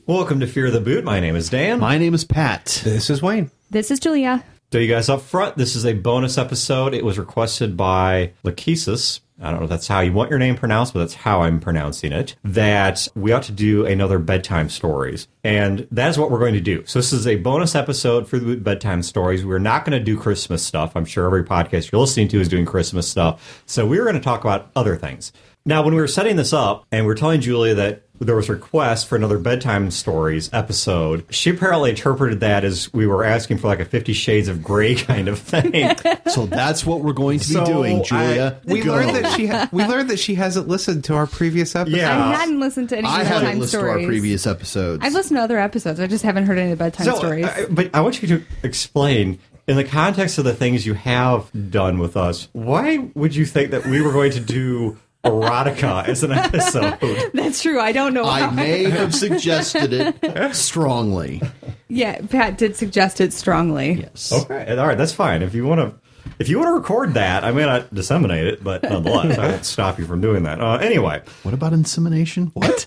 Welcome to Fear the Boot. My name is Dan. My name is Pat. This is Wayne. This is Julia. So you guys up front, this is a bonus episode. It was requested by Lachesis. I don't know if that's how you want your name pronounced, but that's how I'm pronouncing it, that we ought to do another bedtime stories. And that is what we're going to do. So this is a bonus episode for the bedtime stories. We're not going to do Christmas stuff. I'm sure every podcast you're listening to is doing Christmas stuff. So we're going to talk about other things. Now, when we were setting this up, and we were telling Julia that there was a request for another bedtime stories episode, she apparently interpreted that as we were asking for like a 50 Shades of Grey kind of thing. So that's what we're going to be doing, Julia. We learned that she hasn't listened to our previous episode. Yeah. I hadn't listened to any I bedtime haven't listened stories. to our previous episodes. I've listened to other episodes. I just haven't heard any of the bedtime stories. But I want you to explain, in the context of the things you have done with us, why would you think that we were going to do erotica as an episode? That's true. I don't know I how. may have suggested it strongly. Yeah, Pat did suggest it strongly. Yes. Okay, all right, that's fine. If you want to record that, I may not disseminate it, but nonetheless, I won't stop you from doing that. Anyway. What about insemination? What?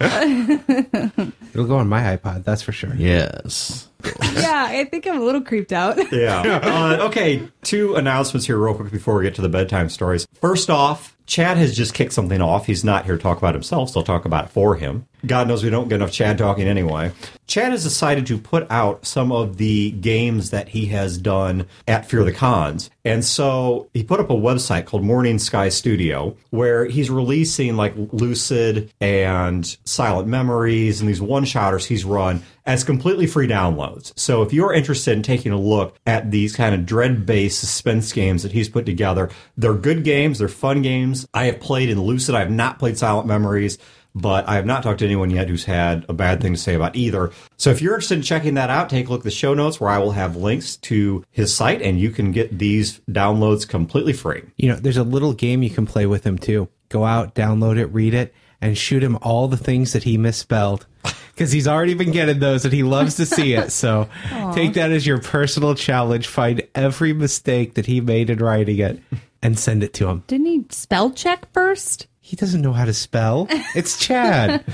It'll go on my iPod, that's for sure. Yes. Yeah, I think I'm a little creeped out. Yeah. Okay, two announcements here real quick before we get to the bedtime stories. First off, Chad has just kicked something off. He's not here to talk about himself, so I'll talk about it for him. God knows we don't get enough Chad talking anyway. Chad has decided to put out some of the games that he has done at Fear the Cons. And so he put up a website called Morning Sky Studio where he's releasing like Lucid and Silent Memories and these one-shotters he's run as completely free downloads. So if you're interested in taking a look at these kind of dread-based suspense games that he's put together, they're good games, they're fun games. I have played in Lucid, I have not played Silent Memories, but I have not talked to anyone yet who's had a bad thing to say about either. So if you're interested in checking that out, take a look at the show notes where I will have links to his site, and you can get these downloads completely free. You know, there's a little game you can play with him, too. Go out, download it, read it, and shoot him all the things that he misspelled. Because he's already been getting those, and he loves to see it. So take that as your personal challenge. Find every mistake that he made in writing it, and send it to him. Didn't he spell check first? He doesn't know how to spell. It's Chad.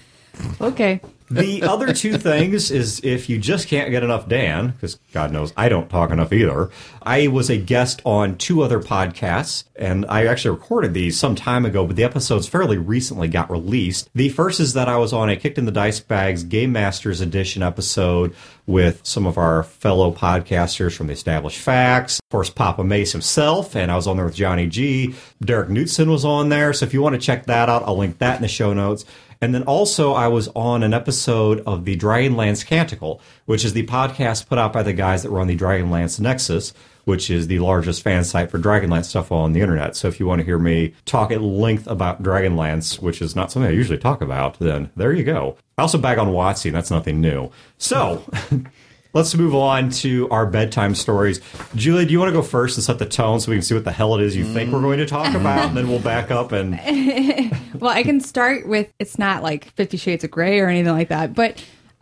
Okay. The other two things is if you just can't get enough Dan, because God knows I don't talk enough either. I was a guest on two other podcasts, and I actually recorded these some time ago, but the episodes fairly recently got released. The first is that I was on a Kicked in the Dice Bags Game Masters Edition episode with some of our fellow podcasters from the Established Facts. Of course, Papa Mace himself, and I was on there with Johnny G. Derek Knutson was on there, so if you want to check that out, I'll link that in the show notes. And then also I was on an episode of the Dragonlance Canticle, which is the podcast put out by the guys that run the Dragonlance Nexus, which is the largest fan site for Dragonlance stuff on the internet. So if you want to hear me talk at length about Dragonlance, which is not something I usually talk about, then there you go. I also bag on WotC, and that's nothing new. So let's move on to our bedtime stories. Julie, do you want to go first and set the tone so we can see what the hell it is you think we're going to talk about, and then we'll back up and... Well, I can start with, it's not like 50 Shades of Grey or anything like that, but...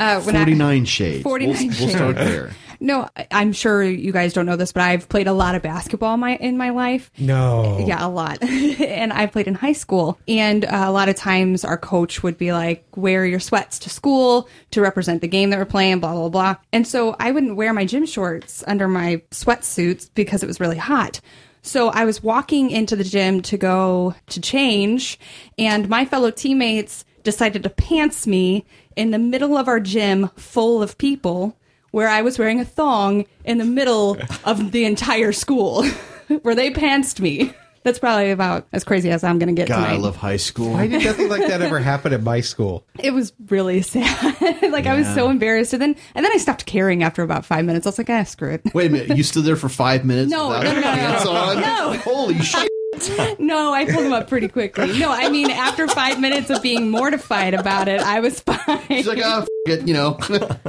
49 Shades. 49 We'll Shades. start there. No, I'm sure you guys don't know this, but I've played a lot of basketball in my life. No. Yeah, a lot. And I played in high school. And a lot of times our coach would be like, wear your sweats to school to represent the game that we're playing, blah, blah, blah. And so I wouldn't wear my gym shorts under my sweatsuits because it was really hot. So I was walking into the gym to go to change, and my fellow teammates decided to pants me in the middle of our gym full of people, where I was wearing a thong in the middle of the entire school, where they pantsed me. That's probably about as crazy as I'm going to get God, tonight. I love high school. Why did nothing like that ever happen at my school? It was really sad. I was so embarrassed. And then I stopped caring after about 5 minutes. I was like, screw it. Wait a minute. You stood there for 5 minutes No, without no. pants on? No. Holy shit. No, I pulled him up pretty quickly. No, I mean, after 5 minutes of being mortified about it, I was fine. She's like, it, you know.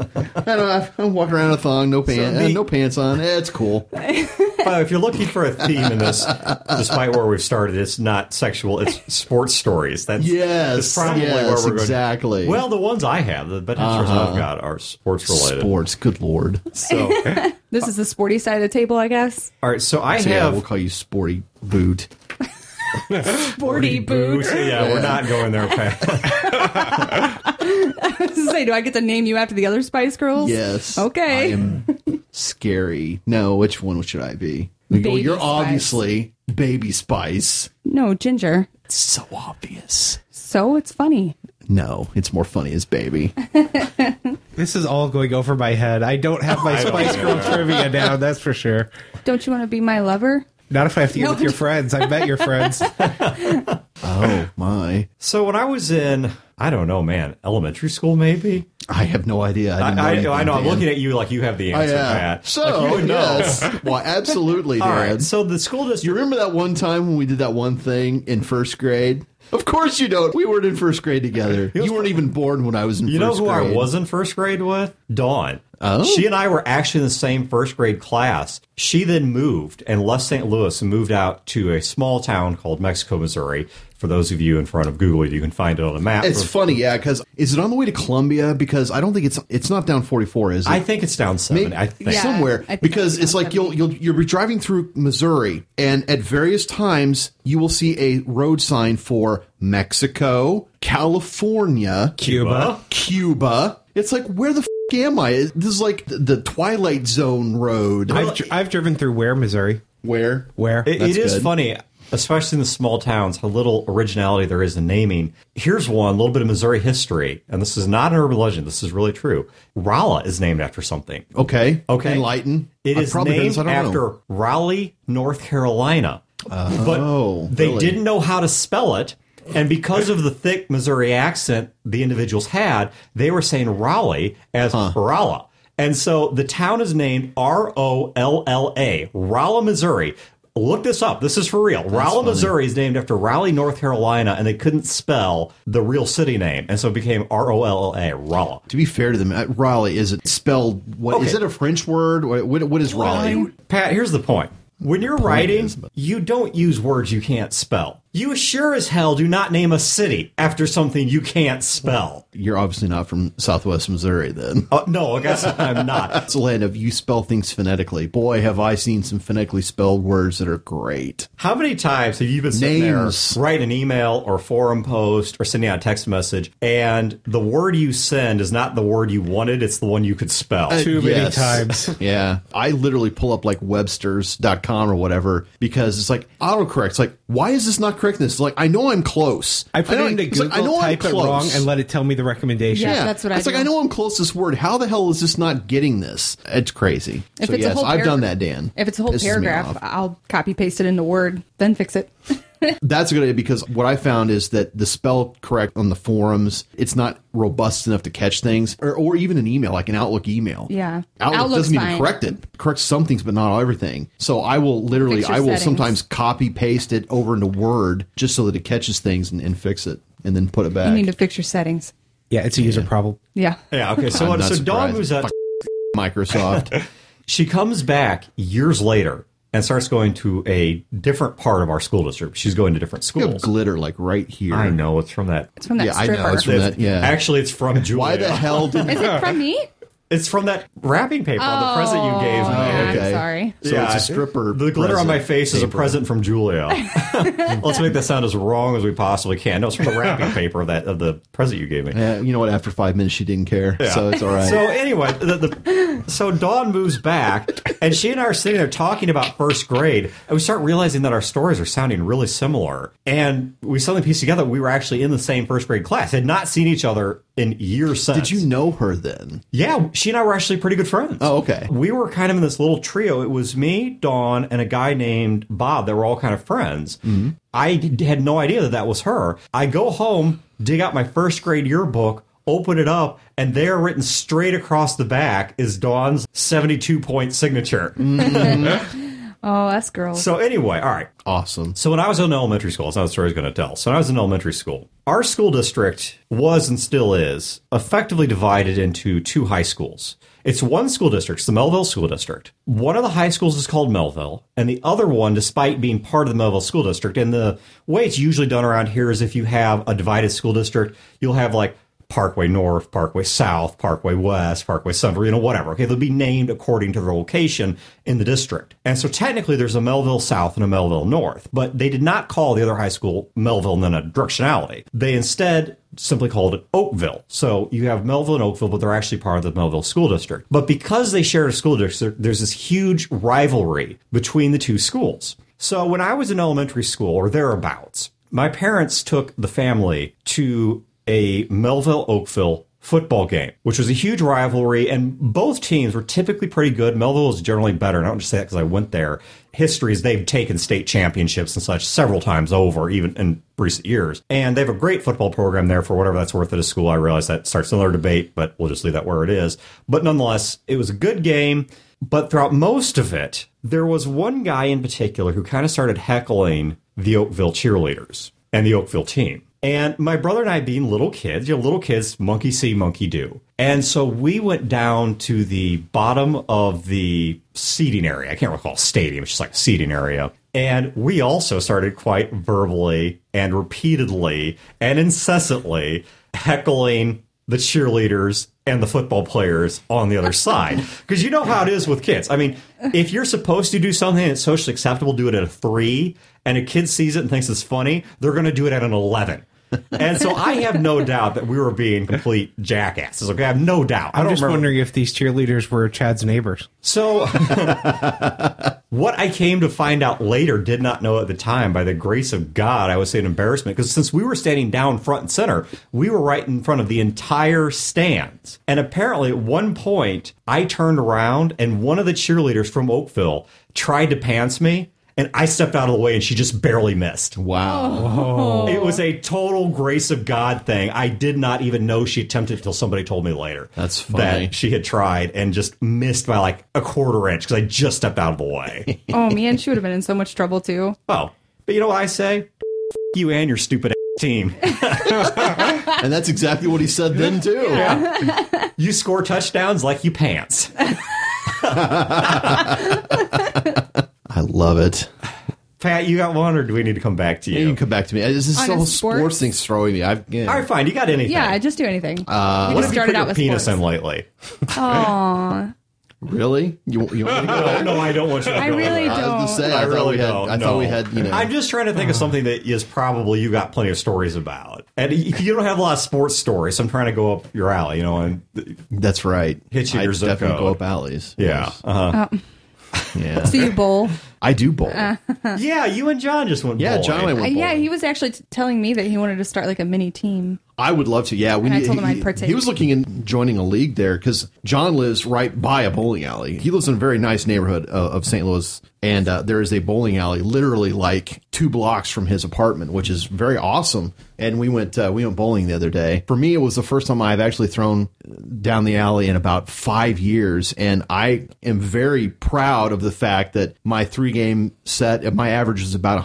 I'm walking around in a thong, no pants on. It's cool. If you're looking for a theme in this, despite where we've started, it's not sexual, it's sports stories. That's probably where we're going. Exactly. Well, the ones I have, the bedtime stories I've got are sports related. Sports, good lord. So, This is the sporty side of the table, I guess. all right, so I Yeah, have... we'll call you Sporty Boot. Sporty boots. Yeah, we're not going there, Pat. I was to say, do I get to name you after the other Spice Girls? Yes. Okay. I am scary. No, which one should I be? Baby You're Spice. obviously Baby Spice. No, Ginger. It's so obvious. So it's funny. No, it's more funny as Baby. This is all going over my head. I don't have my Spice Girl trivia down, that's for sure. Don't you want to be my lover? Not if I have to get with your friends. I met your friends. Oh, my. So when I was in, I don't know, man, elementary school maybe? I have no idea. I know. I'm Dan. looking at you like you have the answer, Pat. So, Like you would know. yes. Well, absolutely, Dan. All right. So the school district. You remember that one time when we did that one thing in first grade? Of course you don't. We weren't in first grade together. You weren't even born when I was in You first know who grade. I was in first grade with? Dawn. Oh. She and I were actually in the same first grade class. She then moved and left St. Louis and moved out to a small town called Mexico, Missouri. For those of you in front of Google, you can find it on a map. It's funny, yeah, because is it on the way to Columbia? Because I don't think it's not down 44, is it? I think it's down 7. Maybe, I think. Yeah. somewhere, I think because it's it's like down you'll be driving through Missouri, and at various times you will see a road sign for Mexico, California, Cuba. It's like, where the am I? This is like the Twilight Zone road. I've driven through where, Missouri? Where? Where? It That's is good. funny, especially in the small towns, how little originality there is in naming. Here's one, a little bit of Missouri history, and this is not an urban legend. This is really true. Rolla is named after something. Okay. Okay. Enlighten. It I've is probably heard named this, I don't know. after Raleigh, North Carolina. Oh, But they really? didn't know how to spell it. And because of the thick Missouri accent the individuals had, they were saying Raleigh as Rolla. And so the town is named Rolla, Rolla, Missouri. Look this up. This is for real. Rolla, Missouri is named after Raleigh, North Carolina, and they couldn't spell the real city name. And so it became Rolla, Rolla. To be fair to them, Raleigh, is it spelled, what is Okay. it a French word? What is Raleigh? Pat, here's the point. When you're writing, you don't use words you can't spell. You sure as hell do not name a city after something you can't spell. You're obviously not from Southwest Missouri, then. No, I guess I'm not. It's a land of you spell things phonetically. Boy, have I seen some phonetically spelled words that are great. How many times have you been sitting Names. there, writing an email or forum post or sending out a text message, and the word you send is not the word you wanted, it's the one you could spell? Too many Yes. times. Yeah. I literally pull up like Webster's.com or whatever because it's like autocorrect. It's like, why is this not correct? This like, I know I'm close. I put know, it into it's like, Google, I know I'm type it wrong, close. and let it tell me the recommendation. Yeah. that's what I It's like, do. I know I'm close to this word. How the hell is this not getting this? It's crazy. If So it's a yes, whole I've par- done that, Dan. If it's a whole Pisses me paragraph, off. I'll copy paste it into Word, then fix it. That's a good idea because what I found is that the spell correct on the forums, it's not robust enough to catch things, or even an email, like an Outlook email. Yeah. Outlook Outlook's doesn't even fine. correct it. It corrects some things, but not everything. So I will literally, Fix your I will settings. sometimes copy paste it over into Word just so that it catches things and fix it, and then put it back. You need to fix your settings. Yeah, it's a user problem. Yeah. Yeah, okay. So, I'm not so Dawn surprised. moves out. Fuck Microsoft. She comes back years later and starts going to a different part of our school district. She's going to different You have schools. glitter like right here. I know, it's from that. It's from that Yeah, I stripper. know. It's from that. Yeah. Actually, it's from Julia. Why the hell did? Is it from me? It's from that wrapping paper on the present you gave me. Yeah, okay. I'm sorry. So it's a stripper. The glitter on my present face is a paper. present from Julia. Let's make that sound as wrong as we possibly can. No, it's from the wrapping paper of the present you gave me. You know what? After 5 minutes, she didn't care, so it's all right. So anyway, so Dawn moves back, and she and I are sitting there talking about first grade, and we start realizing that our stories are sounding really similar. And we suddenly pieced together we were actually in the same first grade class, had not seen each other in years since. Did you know her then? Yeah, she and I were actually pretty good friends. Oh, okay. We were kind of in this little trio. It was me, Dawn, and a guy named Bob that were all kind of friends. Mm-hmm. I had no idea that was her. I go home, dig out my first grade yearbook, open it up, and there written straight across the back is Dawn's 72-point signature. Oh, us girls. So anyway, all right. Awesome. So when I was in elementary school, that's how the story's going to tell. So when I was in elementary school, our school district was and still is effectively divided into two high schools. It's one school district, it's the Melville School District. One of the high schools is called Melville, and the other one, despite being part of the Melville School District, and the way it's usually done around here is if you have a divided school district, you'll have like Parkway North, Parkway South, Parkway West, Parkway Central, whatever. Okay, they'll be named according to their location in the district. And so technically there's a Melville South and a Melville North, but they did not call the other high school Melville and then a directionality. They instead simply called it Oakville. So you have Melville and Oakville, but they're actually part of the Melville School District. But because they share a school district, there's this huge rivalry between the two schools. So when I was in elementary school or thereabouts, my parents took the family to a Melville-Oakville football game, which was a huge rivalry, and both teams were typically pretty good. Melville was generally better, and I don't just say that because I went there. History is they've taken state championships and such several times over, even in recent years. And they have a great football program there for whatever that's worth at a school. I realize that starts another debate, but we'll just leave that where it is. But nonetheless, it was a good game. But throughout most of it, there was one guy in particular who kind of started heckling the Oakville cheerleaders and the Oakville team. And my brother and I, being little kids, little kids, monkey see, monkey do. And so we went down to the bottom of the seating area. I can't recall stadium. It's just like a seating area. And we also started quite verbally and repeatedly and incessantly heckling the cheerleaders and the football players on the other side. Because you know how it is with kids. I mean, if you're supposed to do something that's socially acceptable, do it at a 3, and a kid sees it and thinks it's funny, they're going to do it at an 11. And so I have no doubt that we were being complete jackasses. Okay, I have no doubt. I'm just wondering if these cheerleaders were Chad's neighbors. So what I came to find out later, did not know at the time, by the grace of God, I would say an embarrassment, because since we were standing down front and center, we were right in front of the entire stands. And apparently at one point, I turned around and one of the cheerleaders from Oakville tried to pants me. And I stepped out of the way, and she just barely missed. Wow. Oh. It was a total grace of God thing. I did not even know she attempted until somebody told me later. That's funny. That she had tried and just missed by like a quarter inch because I just stepped out of the way. Oh, man, she would have been in so much trouble, too. Oh, but you know what I say? You and your stupid team. And that's exactly what he said then, too. Yeah. You score touchdowns like you pants. I love it. Pat, you got one, or do we need to come back to you? You can come back to me. This is On whole a sports thing's throwing me. All right, fine. You got anything? Yeah, just do anything. We what just have started you out put with your penis sports. in lately? Aw. Really? You want me to go? No, I don't want you to I go really there. I was going to don't. say, I thought we had, I'm just trying to think of something that is probably you got plenty of stories about. And you don't have a lot of sports stories, so I'm trying to go up your alley, and That's right. Hit you I your zip definitely code. go up alleys. yeah. Yes. Yeah. So you bowl? I do bowl. Yeah, you and John just went Yeah, bowling. John and I went Yeah, bowling. he was actually telling me that he wanted to start like a mini team. I would love to. Yeah, And I told him I'd partake. He was looking in joining a league there because John lives right by a bowling alley. He lives in a very nice neighborhood of St. Louis, and there is a bowling alley literally like 2 blocks from his apartment, which is very awesome. And we went bowling the other day. For me, it was the first time I've actually thrown down the alley in about 5 years, and I am very proud of the fact that my 3-game set, my average is about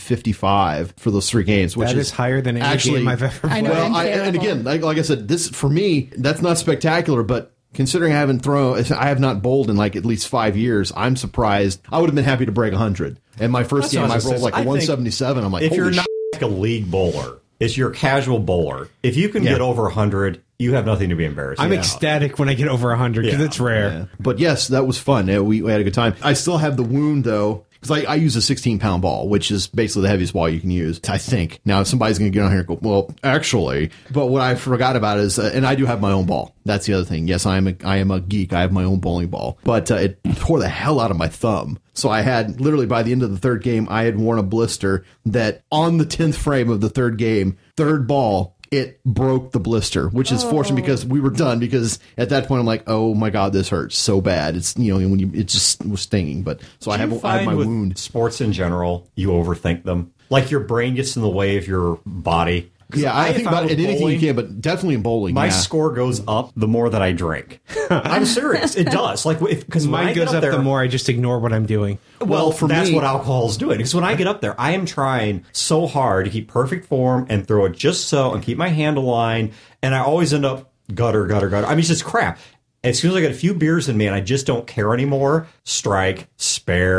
155 for those 3 games, which That is higher than any actually game I've ever I played. know. well, and Terrible. again, like I said, this for me, that's not spectacular, but considering I have not bowled in like at least 5 years, I'm surprised. I would have been happy to break 100. And my first That's what game, I I was gonna rolled say. like a I think 177. I'm like, If you're holy not like a league bowler, if you're a casual bowler, if you can get over 100, you have nothing to be embarrassed I'm about. ecstatic when I get over 100 because Yeah. it's rare. Yeah. But yes, that was fun. We had a good time. I still have the wound though, because I use a 16-pound ball, which is basically the heaviest ball you can use, I think. Now, somebody's going to get on here and go, well, actually. But what I forgot about is, and I do have my own ball. That's the other thing. Yes, I am a geek. I have my own bowling ball. But it tore the hell out of my thumb. So I had, literally by the end of the 3rd game, I had worn a blister that on the 10th frame of the 3rd game, 3rd ball, it broke the blister, which is fortunate because we were done. Because at that point, I'm like, oh my God, this hurts so bad. It's, it just was stinging. But so I have my with wound. Sports in general, you overthink them. Like your brain gets in the way of your body. 'Cause Yeah, I think found about it with in anything bowling, you can, but definitely in bowling. My yeah. score goes up the more that I drink. I'm serious. It does. Like because Mine goes up the more I just ignore what I'm doing. Well, for that's me- what alcohol's doing. Because when I get up there, I am trying so hard to keep perfect form and throw it just so and keep my hand aligned. And I always end up gutter. I mean, it's just crap. As soon as I get a few beers in me and I just don't care anymore, strike, spare,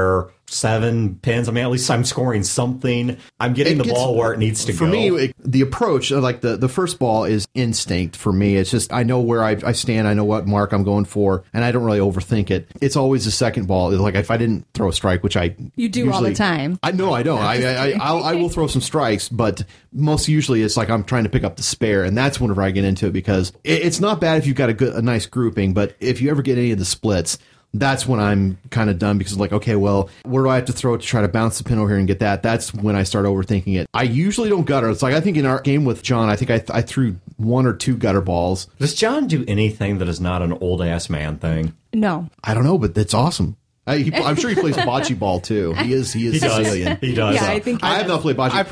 7 pins. I mean, at least I'm scoring something. I'm getting the ball where it needs to for go. For me, the approach, like the first ball is instinct for me. It's just, I know where I stand. I know what mark I'm going for, and I don't really overthink it. It's always the second ball. Like if I didn't throw a strike, which I You do all the time. I know I don't. I will throw some strikes, but most usually it's like I'm trying to pick up the spare, and that's whenever I get into it, because it's not bad if you've got a nice grouping, but if you ever get any of the splits, that's when I'm kind of done, because like, okay, well, where do I have to throw it to try to bounce the pin over here and get that? That's when I start overthinking it. I usually don't gutter. It's like, I think in our game with John, I think I threw 1 or 2 gutter balls. Does John do anything that is not an old ass man thing? No. I don't know, but that's awesome. I'm sure he plays bocce ball too. He is Sicilian. He does. Yeah, I think I have not played bocce.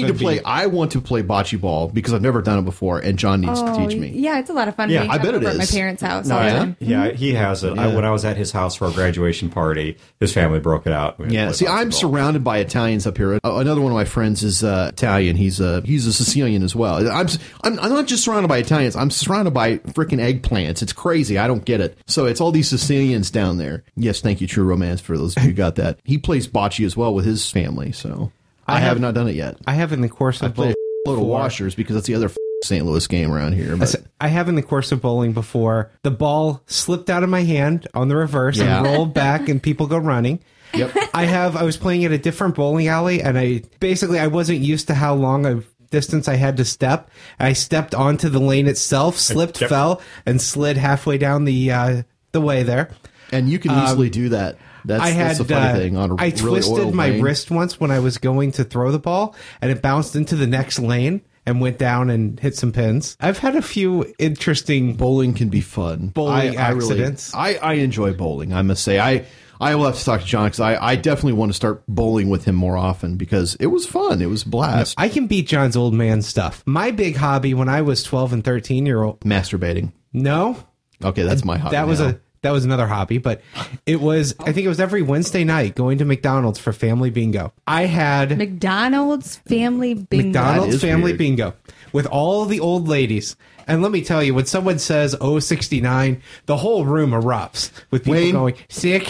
I want to play bocce ball because I've never done it before, and John needs to teach me. Yeah, it's a lot of fun. Yeah, We I have bet it over at my is. parents' house. No, all the time. yeah, he has it. Yeah. When I was at his house for a graduation party, his family broke it out. We Yeah, played see, I'm basketball. surrounded by Italians up here. Another one of my friends is Italian. He's a Sicilian as well. I'm not just surrounded by Italians. I'm surrounded by freaking eggplants. It's crazy. I don't get it. So it's all these Sicilians down there. Yes, thank you, True Romance, for those of you who got that. He plays bocce as well with his family. So I have not done it yet. I have in the course I of play bowling. a load of washers because that's the other St. Louis game around here. But I have in the course of bowling before. The ball slipped out of my hand on the reverse Yeah. and rolled back, and people go running. Yep. I was playing at a different bowling alley, and I wasn't used to how long of distance I had to step. I stepped onto the lane itself, slipped, Yep. fell, and slid halfway down the way there. And you can easily do that. That's the funny thing on a I really twisted oiled my lane. wrist once when I was going to throw the ball, and it bounced into the next lane and went down and hit some pins. I've had a few interesting Bowling can be fun. Bowling accidents. I enjoy bowling, I must say. I will have to talk to John, because I definitely want to start bowling with him more often, because it was fun. It was a blast. I can beat John's old man stuff. My big hobby when I was 12 and 13-year-old. Masturbating. No, Okay, that's my hobby. that was another hobby, but I think it was every Wednesday night going to McDonald's for family bingo. I had McDonald's family bingo. McDonald's is family weird. bingo with all the old ladies. And let me tell you, when someone says, 69, the whole room erupts with people Wayne? going,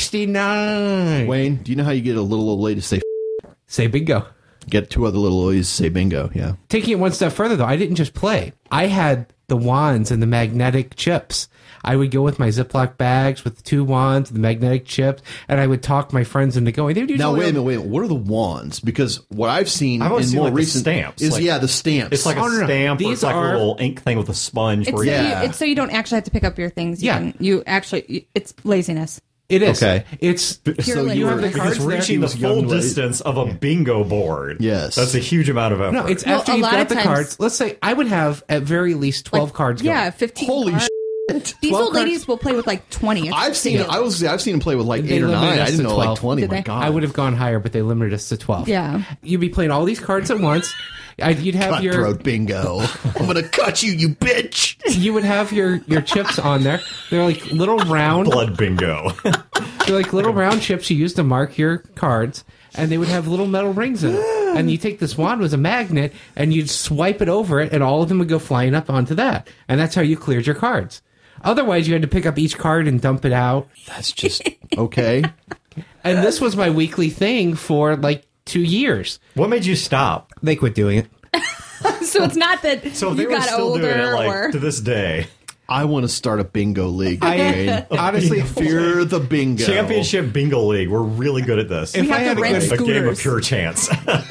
69. Wayne, do you know how you get a little old lady to say Say bingo. get 2 other little ladies to say bingo? Yeah. Taking it one step further, though, I didn't just play. I had the wands and the magnetic chips. I would go with my Ziploc bags with the 2 wands and the magnetic chips, and I would talk my friends into going. They would Now, usually- wait a minute. What are the wands? Because what I've seen I've always in seen, more like, the recent stamps. is, Like- the stamps. It's like Oh, a no, no. stamp. Or These it's like are- a little ink thing with a sponge. It's, where you, Yeah. it's so you don't actually have to pick up your things. Yeah. It's laziness. It is. Okay. It's So you have the were- cards because there. reaching the was a young full lady. distance of a bingo board. Yes. That's a huge amount of effort. No, it's Well, after a you've lot got of the times- cards. Let's say I would have at very least 12 cards going. Yeah, 15 Holy cards. shit. These 12 old cards. ladies will play with like 20. It's I've seen ridiculous. I've seen him play with like They 8 or 9. limited I us didn't to know like 12. 20. Did My they? God. I would have gone higher, but they limited us to 12. Yeah. You'd be playing all these cards at once. You'd have your Cutthroat bingo. I'm gonna cut you, you bitch. you would have your chips on there. They're like little round blood bingo. they're like little round chips you use to mark your cards, and they would have little metal rings in it. And you take this wand with a magnet and you'd swipe it over it, and all of them would go flying up onto that. And that's how you cleared your cards. Otherwise, you had to pick up each card and dump it out. That's just okay. And this was my weekly thing for like 2 years. What made you stop? They quit doing it. So it's not that So if they you were got still older doing it, like, or to this day. I want to start a bingo league. Wayne. Honestly, Fear the bingo. Championship Bingo League. We're really good at this. If we I have had to a rent good- A game of scooters. pure chance.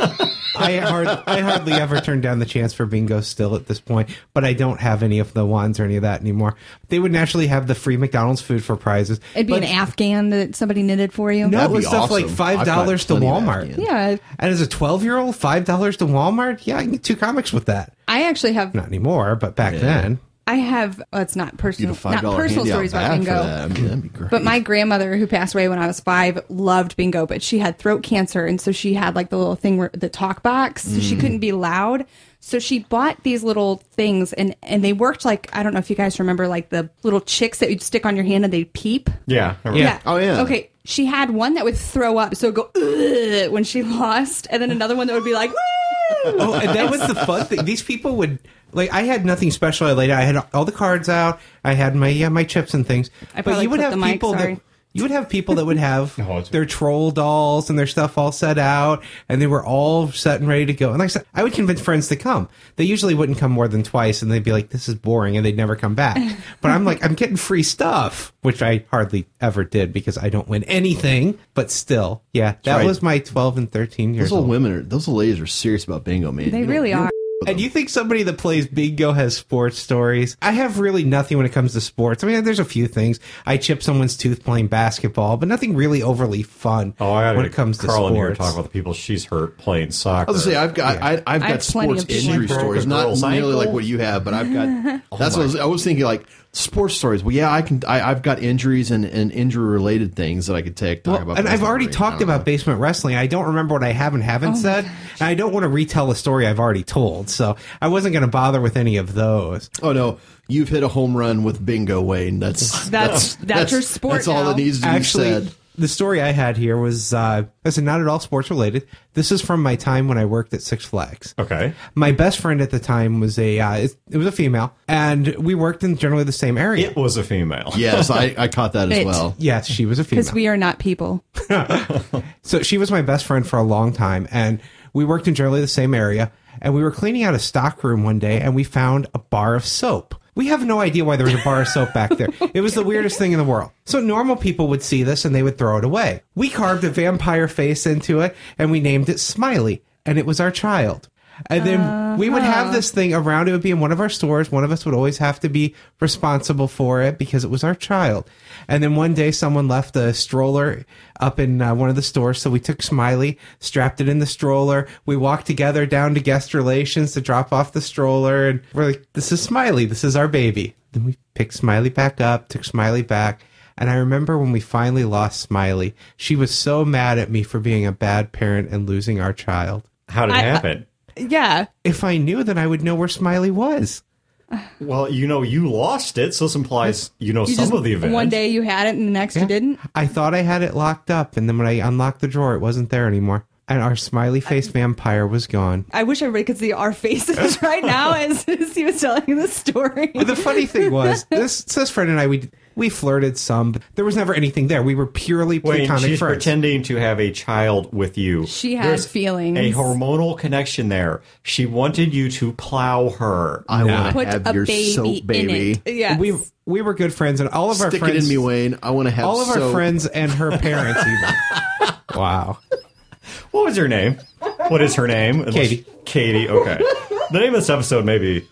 I hardly ever turn down the chance for bingo still at this point, but I don't have any of the wands or any of that anymore. They would naturally have the free McDonald's food for prizes. it'd be But an Afghan that somebody knitted for you. No, That'd it was be stuff like awesome. $5 I've got to plenty of Walmart. Afghan. Yeah. And as a 12-year-old, $5 to Walmart? Yeah, I can get 2 comics with that. I actually have Not anymore, but back then. I have it's not You'd personal a $5 not personal handy out stories about back for bingo. that. I mean, that'd be great. But my grandmother, who passed away when I was 5, loved bingo, but she had throat cancer, and so she had like the little thing where the talk box, so she couldn't be loud. So she bought these little things, and they worked like, I don't know if you guys remember, like the little chicks that you'd stick on your hand and they'd peep. Yeah. Yeah. Oh, yeah. Okay. She had one that would throw up, so it'd go "Ugh," when she lost, and then another one that would be like, "Woo!" Oh, and that was the fun thing. These people would, like, I had nothing special I laid out. I had all the cards out. I had my chips and things. I probably but you would clipped have the mic, people sorry. You would have people that would have it's- their troll dolls and their stuff all set out, and they were all set and ready to go. And like I said, I would convince friends to come. They usually wouldn't come more than twice, and they'd be like, this is boring, and they'd never come back. But I'm like, I'm getting free stuff, which I hardly ever did because I don't win anything. But still, yeah, that right. was my 12 and 13 years Those old old. women those old ladies are serious about bingo, man. They really are. And you think somebody that plays bingo has sports stories? I have really nothing when it comes to sports. I mean, there's a few things. I chip someone's tooth playing basketball, but nothing really overly fun when it comes to Carl in here sports. talk about the people she's hurt playing soccer. I was gonna say I've got I've got have plenty sports of people. injury She broke stories, a not girl's nearly ankle? like what you have, but I've got. That's what I was thinking. Like sports stories. Well, yeah, I've got injuries and injury related things that I could talk about. And I've baseball already ring. talked I don't about know. basement wrestling. I don't remember what I have and haven't said. And I don't want to retell a story I've already told. So I wasn't going to bother with any of those. Oh no, you've hit a home run with bingo, Wayne. That's your sport That's all now. that needs to be Actually, said. the story I had here was, listen, not at all sports related. This is from my time when I worked at Six Flags. Okay. My best friend at the time was it was a female, and we worked in generally the same area. It was a female. Yes, I caught that as It. well. Yes, she was a female. Because we are not people. So she was my best friend for a long time, and we worked in generally the same area, and we were cleaning out a stock room one day, and we found a bar of soap. We have no idea why there was a bar of soap back there. It was the weirdest thing in the world. So normal people would see this, and they would throw it away. We carved a vampire face into it, and we named it Smiley, and it was our child. And then we would have this thing around. It would be in one of our stores. One of us would always have to be responsible for it because it was our child. And then one day someone left a stroller up in one of the stores. So we took Smiley, strapped it in the stroller. We walked together down to guest relations to drop off the stroller. And we're like, this is Smiley. This is our baby. Then we picked Smiley back up, took Smiley back. And I remember when we finally lost Smiley, she was so mad at me for being a bad parent and losing our child. How did it happen? Yeah. If I knew, then I would know where Smiley was. Well, you lost it, so this implies You some just, of the events. one day you had it and the next you didn't. I thought I had it locked up, and then when I unlocked the drawer, it wasn't there anymore. And our smiley face vampire was gone. I wish everybody could see our faces right now as he was telling the story. But the funny thing was, this friend and I, we flirted some, but there was never anything there. We were purely Wayne, platonic she's friends. pretending to have a child with you. She has There's feelings. A hormonal connection there. She wanted you to plow her. I want Put to have a your baby soap, baby. in it. Yes. We were good friends, and all of our Stick friends, it in me, Wayne. I want to have all of our soap. friends and her parents even. Wow. What was her name? What is her name? Katie. Katie, okay. The name of this episode may be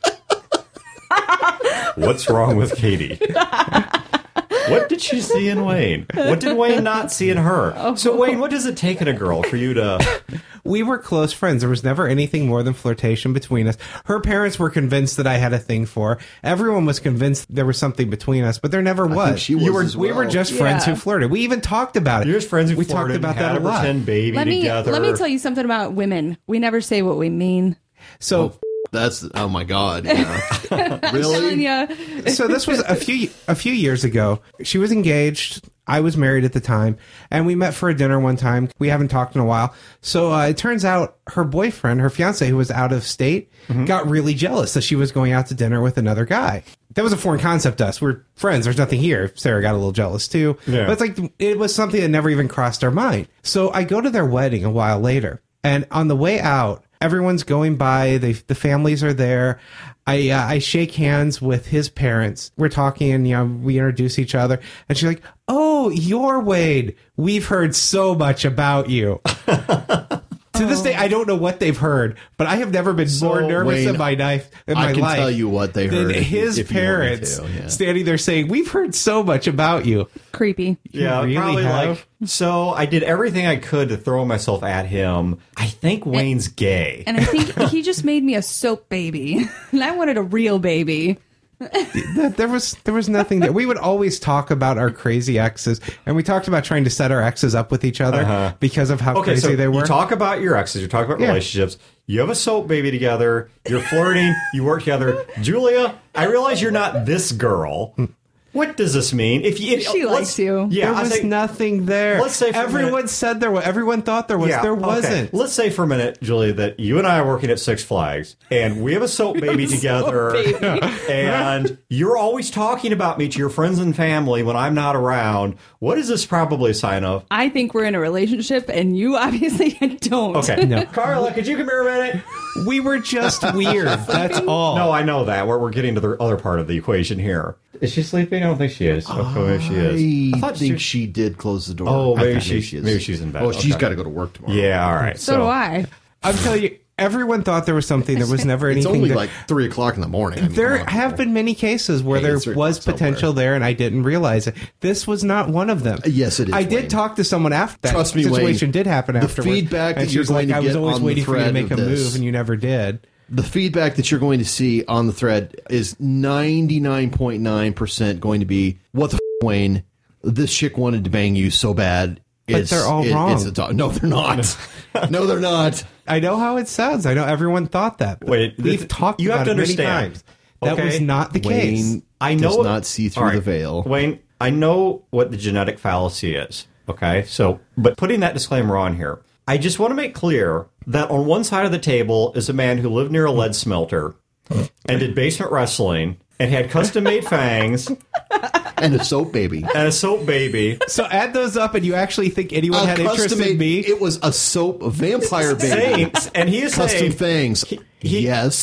What's Wrong with Katie? What did she see in Wayne? What did Wayne not see in her? So, Wayne, what does it take in a girl for you to... We were close friends. There was never anything more than flirtation between us. Her parents were convinced that I had a thing for her. Everyone was convinced there was something between us, but there never was. think she was as We were well. just friends Yeah. who flirted. We even talked about it. You're just friends who we flirted, talked about had that a a lot. pretend baby together. Let me tell you something about women. We never say what we mean. So, That's oh my god. Yeah. Telling Really? ya. so this was a few years ago. She was engaged. I was married at the time, and we met for a dinner one time. We haven't talked in a while. So it turns out her boyfriend, her fiance, who was out of state, got really jealous that she was going out to dinner with another guy. That was a foreign concept to us. We're friends. There's nothing here. Sarah got a little jealous too. Yeah. But it's like it was something that never even crossed our mind. So I go to their wedding a while later, and on the way out, everyone's going by. The families are there. I shake hands with his parents. We're talking, and we introduce each other. And she's like, "Oh, you're Wade. We've heard so much about you." To this day, I don't know what they've heard, but I have never been more nervous Wayne, in my life. In my I can life tell you what they than heard. his if you want me parents to, yeah. standing there saying, "We've heard so much about you." Creepy. Yeah, really probably have? so I did everything I could to throw myself at him. I think Wayne's gay. And I think he just made me a soap baby. And I wanted a real baby. There was nothing there. We would always talk about our crazy exes, and we talked about trying to set our exes up with each other because of how Okay, crazy so they were. you talk about your exes, you talk about Yeah. relationships, you have a soap baby together, you're flirting, you work together. Julia, I realize you're not this girl. What does this mean? If She likes you. Yeah, There was nothing there. Let's say for a everyone minute- said there was. Everyone thought there was. Yeah, there okay. wasn't. Let's say for a minute, Julie, that you and I are working at Six Flags, and we have a soap baby together, and you're always talking about me to your friends and family when I'm not around. What is this probably a sign of? I think we're in a relationship, and you obviously don't. Okay. No. Carla, could you come here a minute? We were just weird. That's all. No, I know that. We're getting to the other part of the equation here. Is she sleeping? I don't think she is. Okay, maybe she is. I thought think she did close the door. Oh, I maybe think she's in bed. Oh, she's Okay. got to go to work tomorrow. Yeah, all right. So do I. I'm telling you, everyone thought there was something. There was never It's anything. only there. like 3 o'clock in the morning. I mean, There come on, have people. been many cases where Hey, there it's three was o'clock potential somewhere. there, and I didn't realize it. This was not one of them. Yes, it is, I did Wayne. talk to someone after that Trust me, situation Wayne, did happen the afterwards. feedback and that she you're was like, going to I was get always on the waiting for you to thread make a of this- move, and you never did. The feedback that you're going to see on the thread is 99.9% going to be, what the Wayne? This chick wanted to bang you so bad. But they're all wrong. No, they're not. No, they're not. I know how it sounds. I know everyone thought that. But Wait, we've talked you about have to it many understand. times. That Okay? was not the case. Wayne I know does not see through all right, the veil. Wayne, I know what the genetic fallacy is. Okay, so but putting that disclaimer on here, I just want to make clear that on one side of the table is a man who lived near a lead smelter and did basement wrestling and had custom made fangs And a soap baby. and a soap baby. So add those up, and you actually think anyone had interest in custom-made- me? It was a soap vampire baby. Saints, and he is Custom saying fangs. Yes.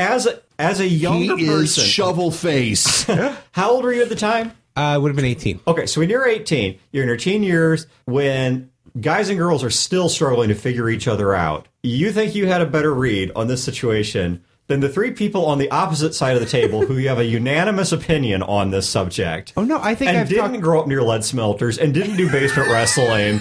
as a younger he is person. shovel face. How old were you at the time? I would have been 18. Okay, so when you're 18, you're in your teen years when guys and girls are still struggling to figure each other out. You think you had a better read on this situation than the 3 people on the opposite side of the table who you have a unanimous opinion on this subject. Oh, no, I think and I've didn't talked... grow up near lead smelters and didn't do basement wrestling.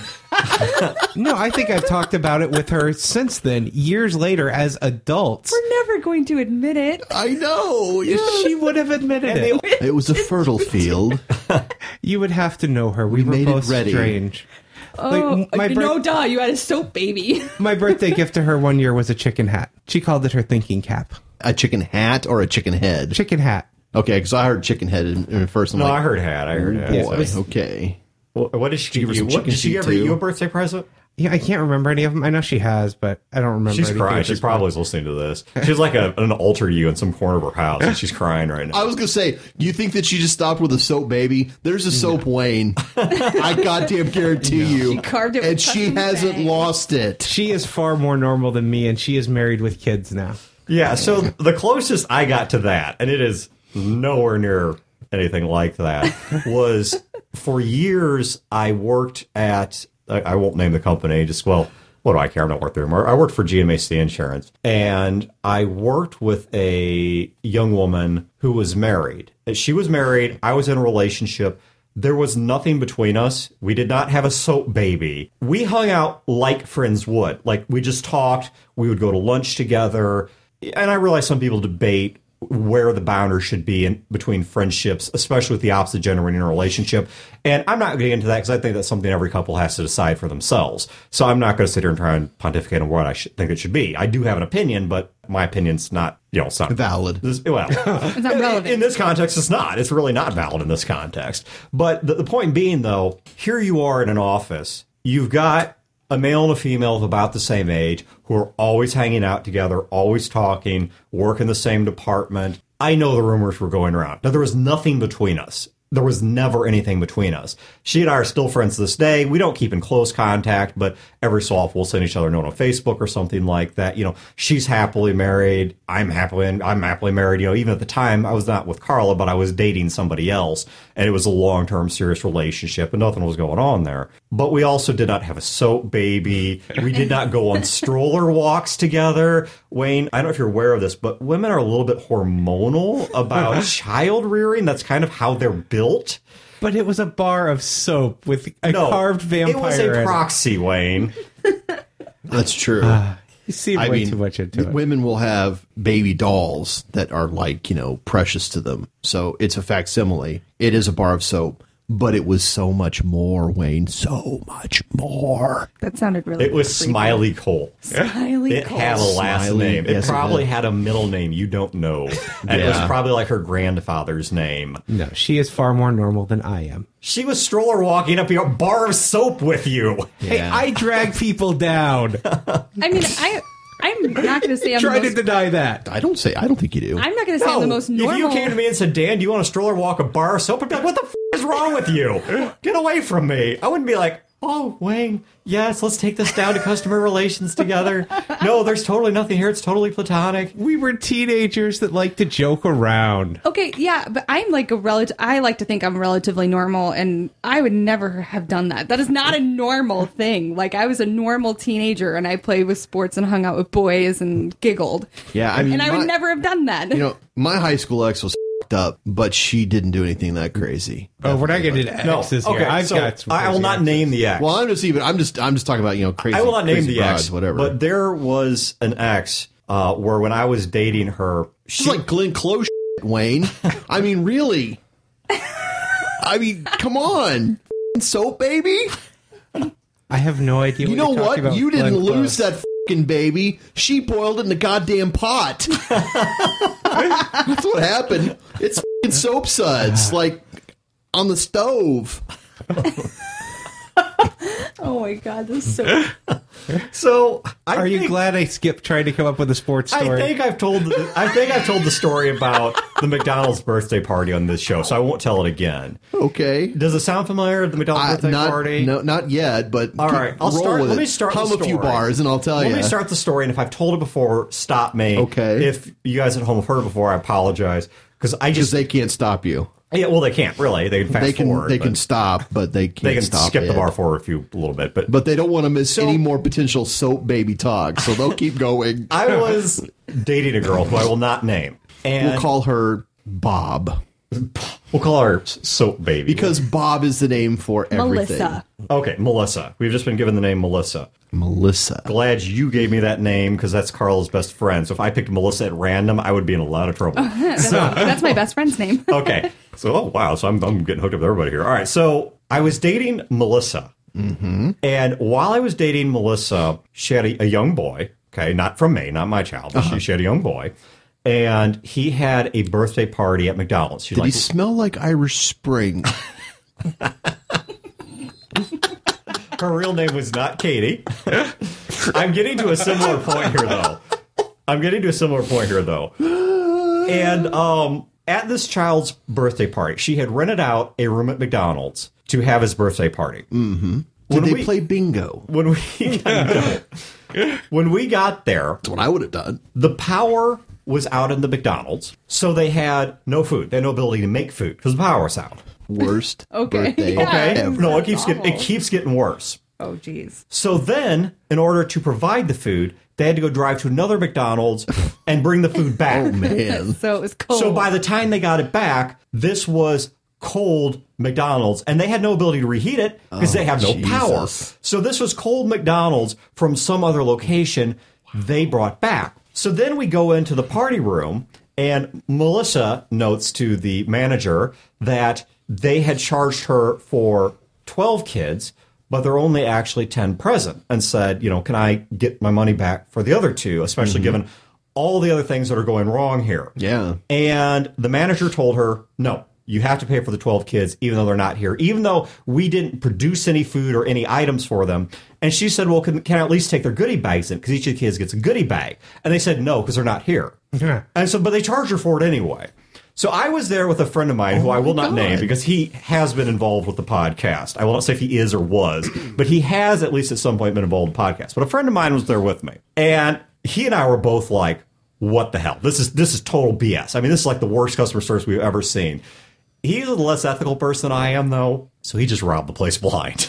No, I think I've talked about it with her since then, years later, as adults. We're never going to admit it. I know. She would have admitted it. It was a fertile field. You would have to know her. We were made it both ready. strange. Oh, my no, duh, you had a soap baby. My birthday gift to her one year was a chicken hat. She called it her thinking cap. A chicken hat or a chicken head? Chicken hat. Okay, because I heard chicken head in first. I'm No, like, I heard hat. I heard hat. boy, So- okay. What did she give give her you? some What, chicken did she feet, ever get too? you a birthday present? Yeah, I can't remember any of them. I know she has, but I don't remember. She's anything crying. at She this probably point. is listening to this. She's like an altar to you in some corner of her house, and she's crying right now. I was gonna say, do you think that she just stopped with a soap baby? There's a soap Wayne. I goddamn guarantee you. She carved it with and she custom hasn't fangs. lost it. She is far more normal than me, and she is married with kids now. Yeah, so the closest I got to that, and it is nowhere near anything like that, was for years I worked at, I won't name the company, just, well, what do I care? I'm not working there anymore. I worked for GMAC Insurance, and I worked with a young woman who was married. She was married. I was in a relationship. There was nothing between us. We did not have a soap baby. We hung out like friends would. Like, we just talked. We would go to lunch together. And I realize some people debate where the boundary should be in between friendships, especially with the opposite gender in a relationship. And I'm not going to get into that because I think that's something every couple has to decide for themselves. So I'm not going to sit here and try and pontificate on what I think it should be. I do have an opinion, but my opinion's not, it's not Valid. Well, It's not relevant. in this context, it's not. It's really not valid in this context. But the point being, though, here you are in an office. You've got a male and a female of about the same age who are always hanging out together, always talking, work in the same department. I know the rumors were going around. Now, there was nothing between us. There was never anything between us. She and I are still friends to this day. We don't keep in close contact, but every so often we'll send each other a note on Facebook or something like that. She's happily married. I'm happily married. Even at the time, I was not with Carla, but I was dating somebody else, and it was a long-term serious relationship, and nothing was going on there. But we also did not have a soap baby. We did not go on stroller walks together. Wayne, I don't know if you're aware of this, but women are a little bit hormonal about child rearing. That's kind of how they're built. But it was a bar of soap with a carved vampire. It was in a it. proxy, Wayne. That's true. You see I way mean, too much into it. women will have baby dolls that are like, precious to them. So it's a facsimile. It is a bar of soap. but it was so much more, Wayne. So much more. That sounded really It was creepy. Smiley Cole. Smiley It Cole. had a last Smiley, name. It yes, it probably did. had a middle name you don't know. And it was Yeah. probably like her grandfather's name. No, she is far more normal than I am. She was stroller walking up your bar of soap with you. Hey, I drag people down. I mean, I'm not going to say I'm Try the to most, deny that. I don't think you do. I'm not going to say I'm the most normal. If you came to me and said, Dan, do you want to stroller walk a bar of soap? I'd be like, what the is wrong with you? Get away from me. I wouldn't be like, oh, Wayne, yes, let's take this down to customer relations together. No, there's totally nothing here. It's totally platonic. We were teenagers that like to joke around. Okay, yeah, but I'm like I like to think I'm relatively normal, and I would never have done that. That is not a normal thing. Like, I was a normal teenager, and I played with sports and hung out with boys and giggled. Yeah, I mean, and I would never have done that. You know, my high school ex was up, but she didn't do anything that crazy. Oh, we're not getting to No, exes okay, here. I've so got some I will crazy not exes. name the ex. Well, I'm just talking about, crazy. I will not name crazy the broads, ex, whatever. but there was an ex where when I was dating her, She's like Glenn Close, Wayne. I mean, really. I mean, come on, soap baby. I have no idea. You know you're what? talking about, You didn't Glenn lose Close. that baby. She boiled it in the goddamn pot. That's what happened. It's soap suds, like on the stove. Oh my god, this is so. so Are you glad I skipped trying to come up with a sports story? I think I've told the story about the McDonald's birthday party on this show, so I won't tell it again. Okay. Does it sound familiar? The McDonald's birthday party? No, not yet. But All right, I'll roll start. with Let it. me start. Hum the a few story. bars, and I'll tell you. Let me start the story, and if I've told it before, stop me. Okay. If you guys at home have heard it before, I apologize because I Because just they can't stop you. yeah. Well, they can't really. They can fast forward. They but can stop, but they can't They can stop skip it. the bar forward a little bit, but But they don't want to miss any more potential soap baby talk, so they'll keep going. I was dating a girl who I will not name, and We'll call her Bob. we'll call her Soap Baby Because Bob is the name for everything. Melissa. Okay, Melissa. We've just been given the name Melissa. Melissa. Glad you gave me that name because that's Carl's best friend. So if I picked Melissa at random, I would be in a lot of trouble. That's my best friend's name. Okay. So, oh, wow. So I'm getting hooked up with everybody here. All right. So I was dating Melissa. Mm-hmm. And while I was dating Melissa, she had a young boy. Okay. Not from me, not my child, but she had a young boy. And he had a birthday party at McDonald's. She's Did like, he smell like Irish Spring? her real name was not Katie. I'm getting to a similar point here, though. And at this child's birthday party, she had rented out a room at McDonald's to have his birthday party. Did they play bingo? When we got there, That's what I would have done. the power was out in the McDonald's, so they had no food. They had no ability to make food because the power was out. Worst Okay. birthday Yeah. Okay, ever. no, That's it keeps getting worse. Oh, jeez. So then, in order to provide the food, they had to go drive to another McDonald's and bring the food back. Oh, man. So it was cold. So by the time they got it back, this was cold McDonald's, and they had no ability to reheat it because they have no power. Jesus. So this was cold McDonald's from some other location they brought back. So then we go into the party room, and Melissa notes to the manager that they had charged her for 12 kids, but there are only actually 10 present, and said, can I get my money back for the other two, especially given all the other things that are going wrong here. Yeah. And the manager told her, no, you have to pay for the 12 kids, even though they're not here, even though we didn't produce any food or any items for them. And she said, well, can I at least take their goodie bags in? Because each of the kids gets a goodie bag. And they said no, because they're not here. Yeah. And so, but they charged her for it anyway. So I was there with a friend of mine who I will not name because he has been involved with the podcast. I will not say if he is or was, but he has at least at some point been involved in the podcast. But a friend of mine was there with me. And he and I were both like, what the hell? This is total BS. I mean, this is like the worst customer service we've ever seen. He's a less ethical person than I am, though, so he just robbed the place blind.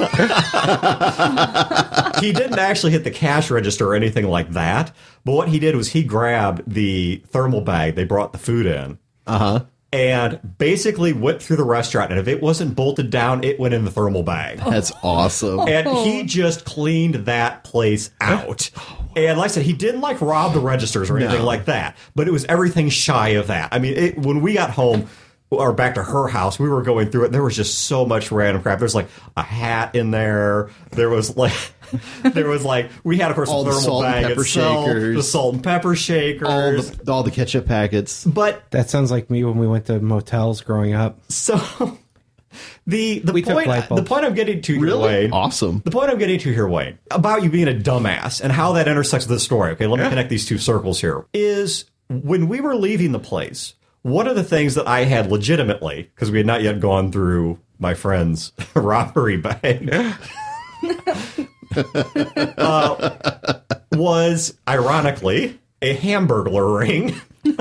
He didn't actually hit the cash register or anything like that, but what he did was he grabbed the thermal bag they brought the food in, and basically went through the restaurant, and if it wasn't bolted down, it went in the thermal bag. That's awesome. And he just cleaned that place out. And like I said, he didn't rob the registers or anything like that, but it was everything shy of that. I mean, when we got home, or back to her house, we were going through it. And there was just so much random crap. There's like a hat in there. There was like we had, of course, all the the thermal salt and bag pepper itself, shakers, the salt and pepper shakers, all the ketchup packets. But That sounds like me when we went to motels growing up. so the We took light bulbs. point I'm getting to here, Really? Wayne. Awesome. The point I'm getting to here, Wayne, about you being a dumbass and how that intersects with the story. Okay, let me connect these two circles here. Is when we were leaving the place, one of the things that I had legitimately, because we had not yet gone through my friend's robbery bag, was ironically a Hamburglar ring.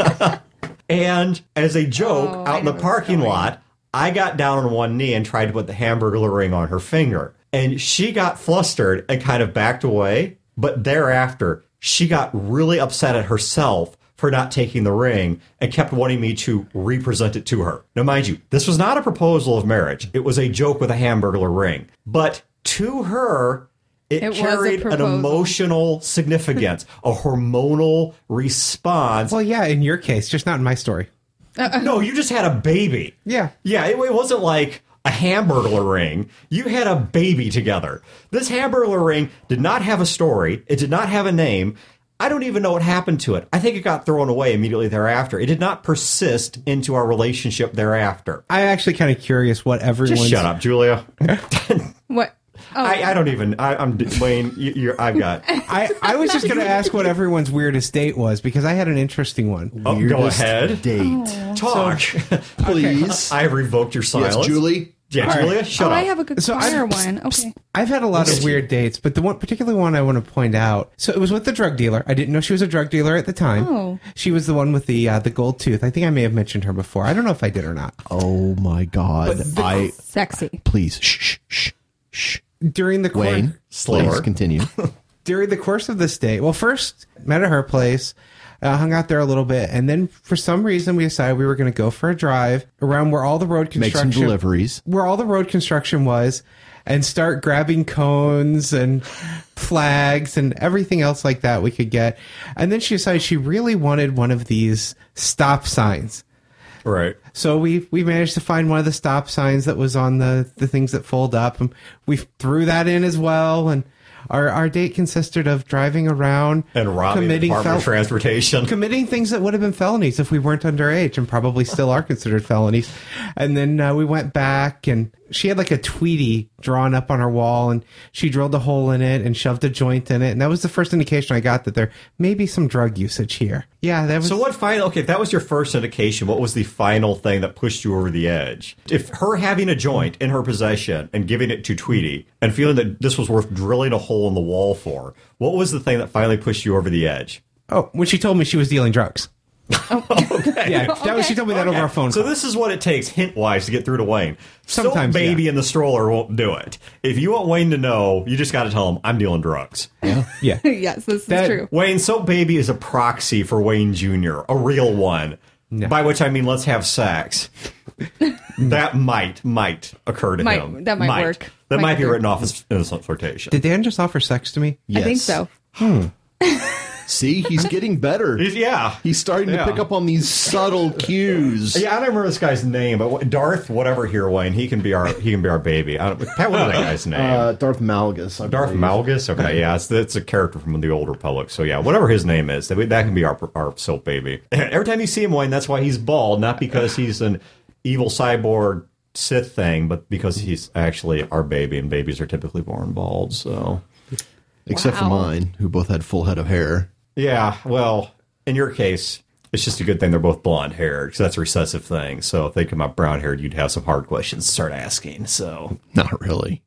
And as a joke, out in the parking lot, I got down on one knee and tried to put the Hamburglar ring on her finger. And she got flustered and kind of backed away. But thereafter, she got really upset at herself for not taking the ring and kept wanting me to represent it to her. Now, mind you, this was not a proposal of marriage. It was a joke with a Hamburglar ring. But to her, it was a carried an proposal. emotional significance, a hormonal response. Well, yeah, in your case, just not in my story. No, you just had a baby. Yeah. Yeah, it wasn't like a Hamburglar ring. You had a baby together. This Hamburglar ring did not have a story. It did not have a name. I don't even know what happened to it. I think it got thrown away immediately thereafter. It did not persist into our relationship thereafter. I'm actually kind of curious what everyone's... Just shut up, Julia. What? Oh, I don't even. I'm Wayne. I've got. I was just going to ask what everyone's weirdest date was, because I had an interesting one. Oh, go Weirdest ahead. Date. Talk. Please. I have revoked your silence. Yes, Julie. Yeah, Julia, shut up. I have a good So choir one. Okay. I've had a lot of weird dates, but the one particular one I want to point out. So it was with the drug dealer. I didn't know she was a drug dealer at the time. Oh. She was the one with the gold tooth. I think I may have mentioned her before. I don't know if I did or not. Oh my God. Sexy. Please. Shh. During the course, Wayne, Slower. please continue. during the course of this date, well, first met at her place, hung out there a little bit, and then for some reason we decided we were going to go for a drive around where all the road Make construction, some deliveries. where all the road construction was, and start grabbing cones and flags and everything else like that we could get. And then she decided she really wanted one of these stop signs. Right. So we managed to find one of the stop signs that was on the things that fold up, and we threw that in as well. And our date consisted of driving around And robbing the Department of Transportation. committing things that would have been felonies if we weren't underage, and probably still are considered felonies. And then we went back, and she had like a Tweety drawn up on her wall, and she drilled a hole in it and shoved a joint in it. And that was the first indication I got that there may be some drug usage here. Yeah, that was... So what final, okay, if that was your first indication, what was the final thing that pushed you over the edge? If her having a joint in her possession and giving it to Tweety and feeling that this was worth drilling a hole in the wall for, what was the thing that finally pushed you over the edge? Oh, when she told me she was dealing drugs. Yeah, that was, she told me that over our phone So call. this is what it takes, hint-wise, to get through to Wayne. Sometimes, Soap baby yeah. in the stroller won't do it. If you want Wayne to know, you just got to tell him, I'm dealing drugs. Yeah. Yes, this That- is true. Wayne, Soap Baby is a proxy for Wayne Jr., a real one. No. By which I mean, let's have sex. That might occur to him. That might work. That might be work. written off as innocent flirtation. Did Dan just offer sex to me? I think so. See, he's getting better. Yeah. He's starting to pick up on these subtle cues. Yeah, I don't remember this guy's name, but Darth, whatever here, Wayne, he can be our baby. Pat, what is that guy's name? Darth Malgus. I Darth believe. Malgus? Okay, yeah, it's a character from the Old Republic. So yeah, whatever his name is, that can be our soap baby. Every time you see him, Wayne, that's why he's bald, not because he's an evil cyborg Sith thing, but because he's actually our baby, and babies are typically born bald. So Except for Wow. mine, who both had full head of hair. yeah, well, in your case, it's just a good thing they're both blonde haired because that's a recessive thing. So if they come out brown haired, you'd have some hard questions to start asking. So Not really.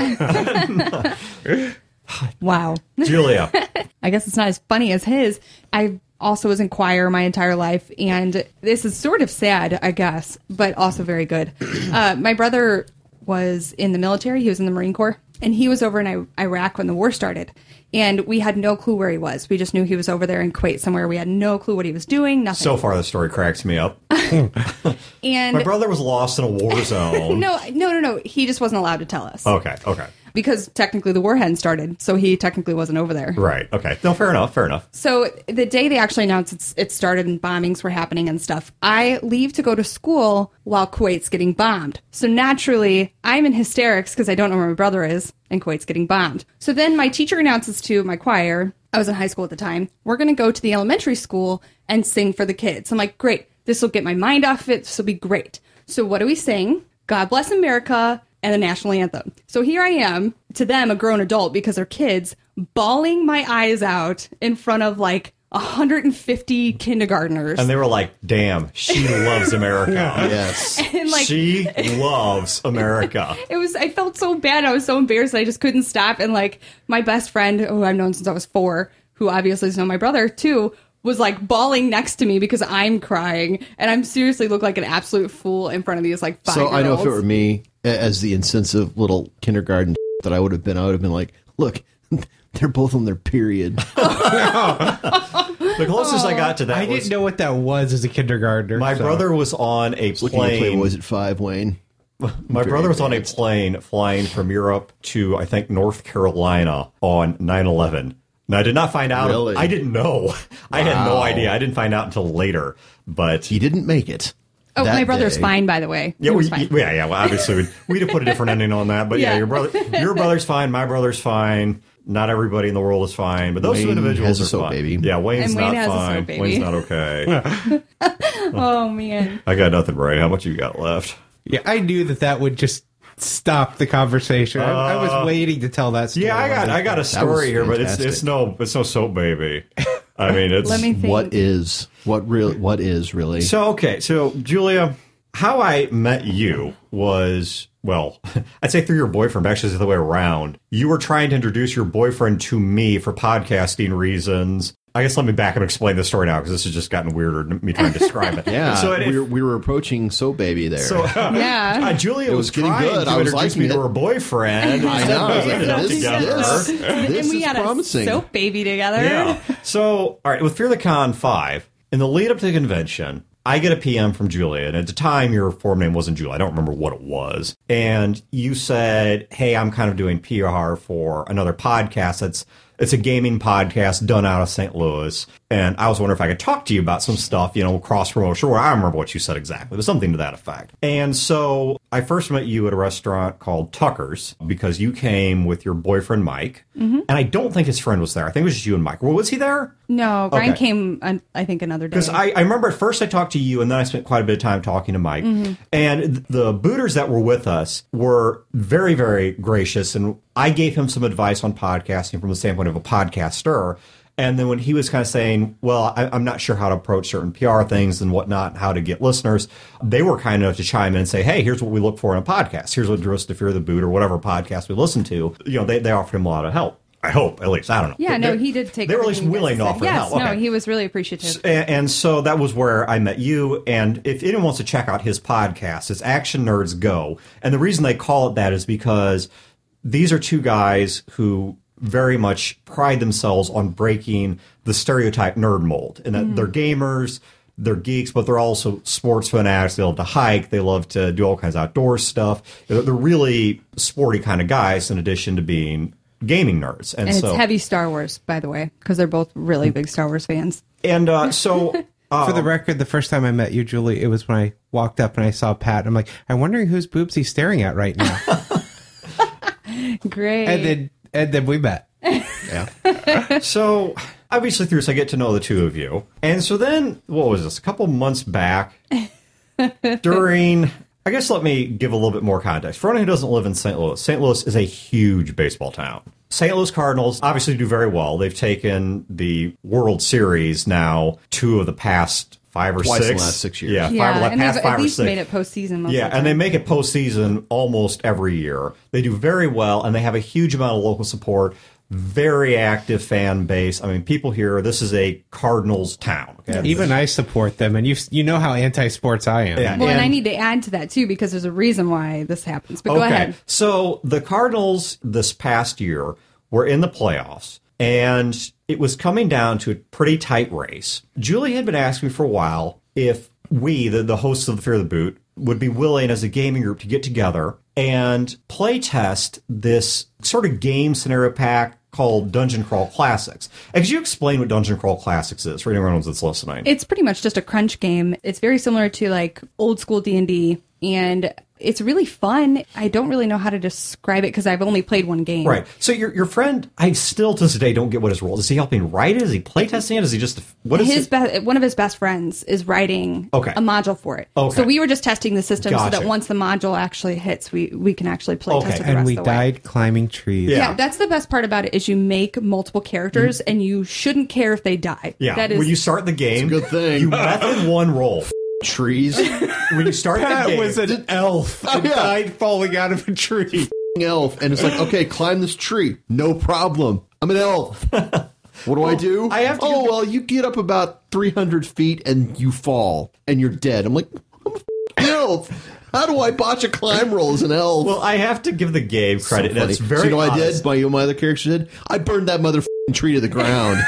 Wow. Julia, I guess it's not as funny as his. I also was in choir my entire life, and this is sort of sad, I guess, but also very good. My brother was in the military. He was in the Marine Corps, and he was over in Iraq when the war started. And we had no clue where he was. We just knew he was over there in Kuwait somewhere. We had no clue what he was doing, nothing. so far the story cracks me up. and My brother was lost in a war zone. no. He just wasn't allowed to tell us. Okay. because technically the war hadn't started, so he technically wasn't over there. Right. Okay. No, fair enough. Fair enough. So the day they actually announced it started and bombings were happening and stuff, I leave to go to school while Kuwait's getting bombed. So naturally, I'm in hysterics because I don't know where my brother is, and Kuwait's getting bombed. So then my teacher announces to my choir, I was in high school at the time, we're going to go to the elementary school and sing for the kids. I'm like, great, this will get my mind off of it, this will be great. So what do we sing? God Bless America and the national anthem. So here I am, to them, a grown adult, because they're kids, bawling my eyes out in front of like 150 kindergartners. And they were like, damn, she loves America. Yes. And like, She loves America. I felt so bad. I was so embarrassed. I just couldn't stop. And like my best friend, who I've known since I was 4, who obviously has known my brother too, was like bawling next to me because I'm crying. And I'm seriously look like an absolute fool in front of these like 5-year-olds. So I know if it were me, as the insensitive little kindergarten that I would have been like, look, they're both on their period. The closest I got to that I was didn't know what that was as a kindergartner. my brother was on a Looking at plane. Playboys at 5, Wayne. My brother was on a plane flying from Europe to, I think, North Carolina on 9/11. Now, I did not find out. Really? I didn't know. I had no idea. I didn't find out until later. But He didn't make it. Oh, that my brother's day. fine, by the way. yeah, He was fine. well, obviously we'd have put a different ending on that. But yeah, Yeah. your brother's fine. My brother's fine. Not everybody in the world is fine, but those two Wayne individuals has a are soap fine. baby. Yeah, Wayne's And Wayne not has a soap fine. baby. Wayne's not okay. Oh, man. I got nothing right. How much you got left? Yeah, I knew that would just stop the conversation. I was waiting to tell that story. Yeah, I got a story here, but it's no soap baby. I mean, it's Let me think. What is really? So Julia, how I met you was, well, I'd say through your boyfriend, but actually it's the other way around. You were trying to introduce your boyfriend to me for podcasting reasons. I guess let me back and explain the story now, because this has just gotten weirder, me trying to describe it. Yeah, So we were approaching Soap Baby there. So Yeah. Julia was was getting trying good. to I was introduce me liking to it. her boyfriend. I know. We ended up This together. is we had promising. a soap baby together. Yeah. So, all right, with Fear the Con 5, in the lead up to the convention, I get a PM from Julia, and at the time, your form name wasn't Julia. I don't remember what it was. And you said, hey, I'm kind of doing PR for another podcast it's a gaming podcast done out of St. Louis. And I was wondering if I could talk to you about some stuff, cross promotion. I don't remember what you said exactly, but something to that effect. And so I first met you at a restaurant called Tucker's because you came with your boyfriend, Mike. Mm-hmm. And I don't think his friend was there. I think it was just you and Mike. Well, was he there? No, Brian Okay. came, I think, another day. Because I remember at first I talked to you, and then I spent quite a bit of time talking to Mike. Mm-hmm. And the booters that were with us were very, very gracious. And I gave him some advice on podcasting from the standpoint of a podcaster. And then when he was kind of saying, well, I'm not sure how to approach certain PR things and whatnot, how to get listeners, they were kind enough to chime in and say, hey, here's what we look for in a podcast. Here's what drew us to Fear the Boot or whatever podcast we listen to. They offered him a lot of help. I hope, at least. I don't know. yeah, no, he did take They were at least everything you willing to guys offer said. help. Yes, no, Okay. he was really appreciative. And so that was where I met you. And if anyone wants to check out his podcast, it's Action Nerds Go. And the reason they call it that is because these are two guys who very much pride themselves on breaking the stereotype nerd mold. And that they're gamers, they're geeks, but they're also sports fanatics. They love to hike. They love to do all kinds of outdoor stuff. They're really sporty kind of guys in addition to being gaming nerds. And it's heavy Star Wars, by the way, because they're both really big Star Wars fans. And so... For the record, the first time I met you, Julie, it was when I walked up and I saw Pat. I'm like, I'm wondering whose boobs he's staring at right now. Great. And then we met. Yeah. So, obviously, through this, I get to know the two of you. And so then, what was this? A couple months back, during... I guess let me give a little bit more context. For anyone who doesn't live in St. Louis is a huge baseball town. St. Louis Cardinals obviously do very well. They've taken the World Series now 2 of the past 5 or Twice 6. in the last 6 years. Yeah, yeah, past and they've 5 at or least 6. made it postseason most Yeah, of the and they time. make it postseason almost every year. They do very well, and they have a huge amount of local support. Very active fan base. I mean, people here, this is a Cardinals town. Okay? Even I support them, and you know how anti-sports I am. Yeah. Well, and I And- need to add to that, too, because there's a reason why this happens. But go ahead. So the Cardinals this past year were in the playoffs, and it was coming down to a pretty tight race. Julie had been asking me for a while if we, the hosts of the Fear the Boot, would be willing as a gaming group to get together and play test this sort of game scenario pack called Dungeon Crawl Classics. And could you explain what Dungeon Crawl Classics is for anyone that's listening? It's pretty much just a crunch game. It's very similar to like old school D&D, and it's really fun. I don't really know how to describe it because I've only played one game. Right. So your friend, I still to this day don't get what his role is. Is he helping write it? Is he playtesting it? Is he just what is one of his best friends is writing a module for it. Okay. So we were just testing the system so Gotcha. that once the module actually hits, we can actually play test it the And rest we of the way. died climbing trees. Yeah. Yeah, that's the best part about it is you make multiple characters and you shouldn't care if they die. Yeah. That is When you start the game, It's a good thing. you method one roll. Trees. When you start the That game, was an elf and yeah. died falling out of a tree. Elf. And it's like, okay, climb this tree. No problem. I'm an elf. What do I do? I have to oh, do- well, you get up about 300 feet and you fall and you're dead. I'm like, I'm a f***ing elf. How do I botch a climb roll as an elf? well, I have to give the game credit. So funny. That's very So you know what I honest. did? My other character did? I burned that motherfucking tree to the ground.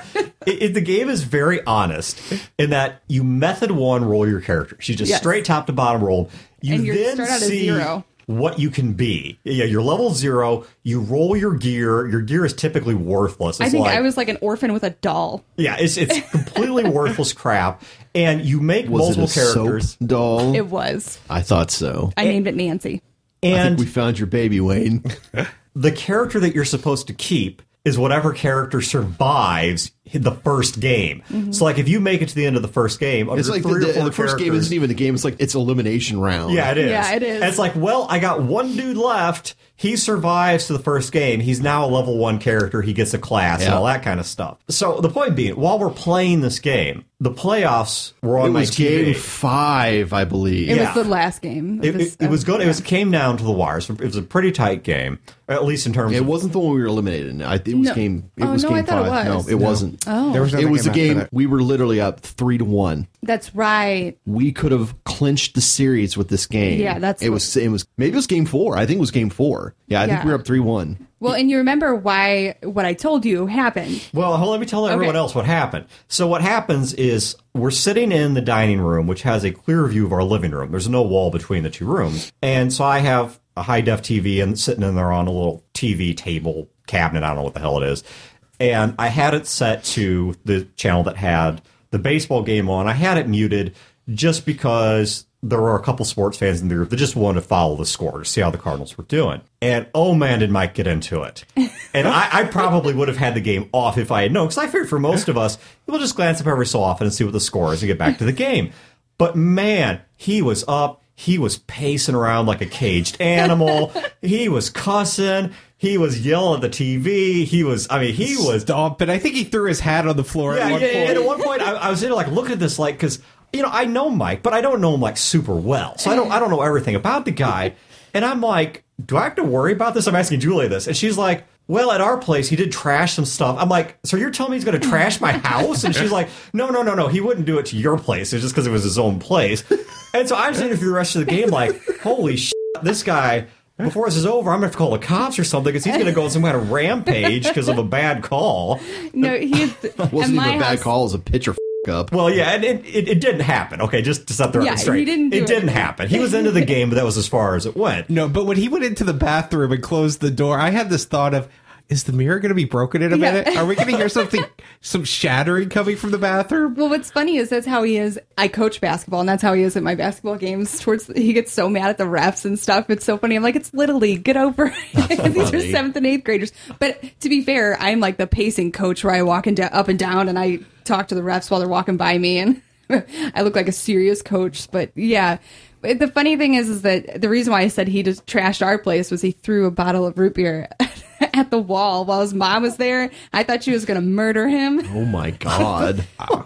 The game is very honest in that you method one roll your character. She's just Yes. straight top to bottom roll. You And you then start out as see 0. what you can be. Yeah, you're level 0. You roll your gear. Your gear is typically worthless. I It's think like, I was like an orphan with a doll. yeah, it's completely worthless crap. And you make Was multiple it a characters. soap doll? It was. I thought so. I named it Nancy. I And think we found your baby, Wayne. the character that you're supposed to keep is whatever character survives the first game. So, like, if you make it to the end of the first game, of It's your like 3 or 4 the first game characters- isn't even a game. It's like it's elimination round. Yeah, it is. Yeah, it is. And it's like, well, I got one dude left. He survives to the first game. He's now a level 1 character. He gets a class and Yeah. all that kind of stuff. So the point being, while we're playing this game, the playoffs were on It my was TV. game 5, I believe. It Yeah. was the last game. of this- It was good. yeah. It came down to the wires. It was a pretty tight game, at least in terms It of. wasn't the one we were eliminated in. It was No. game. It Oh, was no, game I thought it 5. was. No, it wasn't. Oh, There was It was a after game. that. We were literally up 3-1. that's right. We could have clinched the series with this game. Yeah, that's it what- was. It was maybe it was game 4. I think it was game 4. Yeah, I think Yeah. we were up 3-1. Well, and you remember what I told you happened. Well, let me tell everyone Okay. else what happened. So what happens is we're sitting in the dining room, which has a clear view of our living room. There's no wall between the two rooms. And so I have a high-def TV and sitting in there on a little TV table cabinet. I don't know what the hell it is. And I had it set to the channel that had the baseball game on. I had it muted just because there were a couple sports fans in the group that just wanted to follow the score to see how the Cardinals were doing. And oh man, did Mike get into it. And I probably would have had the game off if I had known, because I figured for most of us, we'll just glance up every so often and see what the score is and get back to the game. But man, he was up. He was pacing around like a caged animal. He was cussing. He was yelling at the TV. He was Stomping. I think he threw his hat on the floor yeah, at one and point. at one point, I was like looking at this, like, because I know Mike, but I don't know him like super well, so I don't know everything about the guy. And I'm like, do I have to worry about this? I'm asking Julia this, and she's like, well, at our place, he did trash some stuff. I'm like, so you're telling me he's going to trash my house? And she's like, no, he wouldn't do it to your place. It's just because it was his own place. And so I'm sitting through the rest of the game like, holy shit, this guy. Before this is over, I'm going to have to call the cops or something because he's going to go on some kind of rampage because of a bad call. No, he is. Wasn't even a bad call. It was a pitcher up. Well, yeah, and it didn't happen. Okay, just to set the record Yeah, straight. he didn't do it didn't anything. happen. He was into the game, but that was as far as it went. No, but when he went into the bathroom and closed the door, I had this thought of, is the mirror going to be broken in a Yeah. minute? Are we going to hear some shattering coming from the bathroom? Well, what's funny is that's how he is. I coach basketball, and that's how he is at my basketball games. He gets so mad at the refs and stuff. It's so funny. I'm like, it's Little League. Get over it. These are 7th and 8th graders. But to be fair, I'm like the pacing coach where I walk up and down, and I talk to the refs while they're walking by me, and I look like a serious coach. But yeah. The funny thing is that the reason why I said he just trashed our place was he threw a bottle of root beer at the wall while his mom was there. I thought she was going to murder him. Oh my god.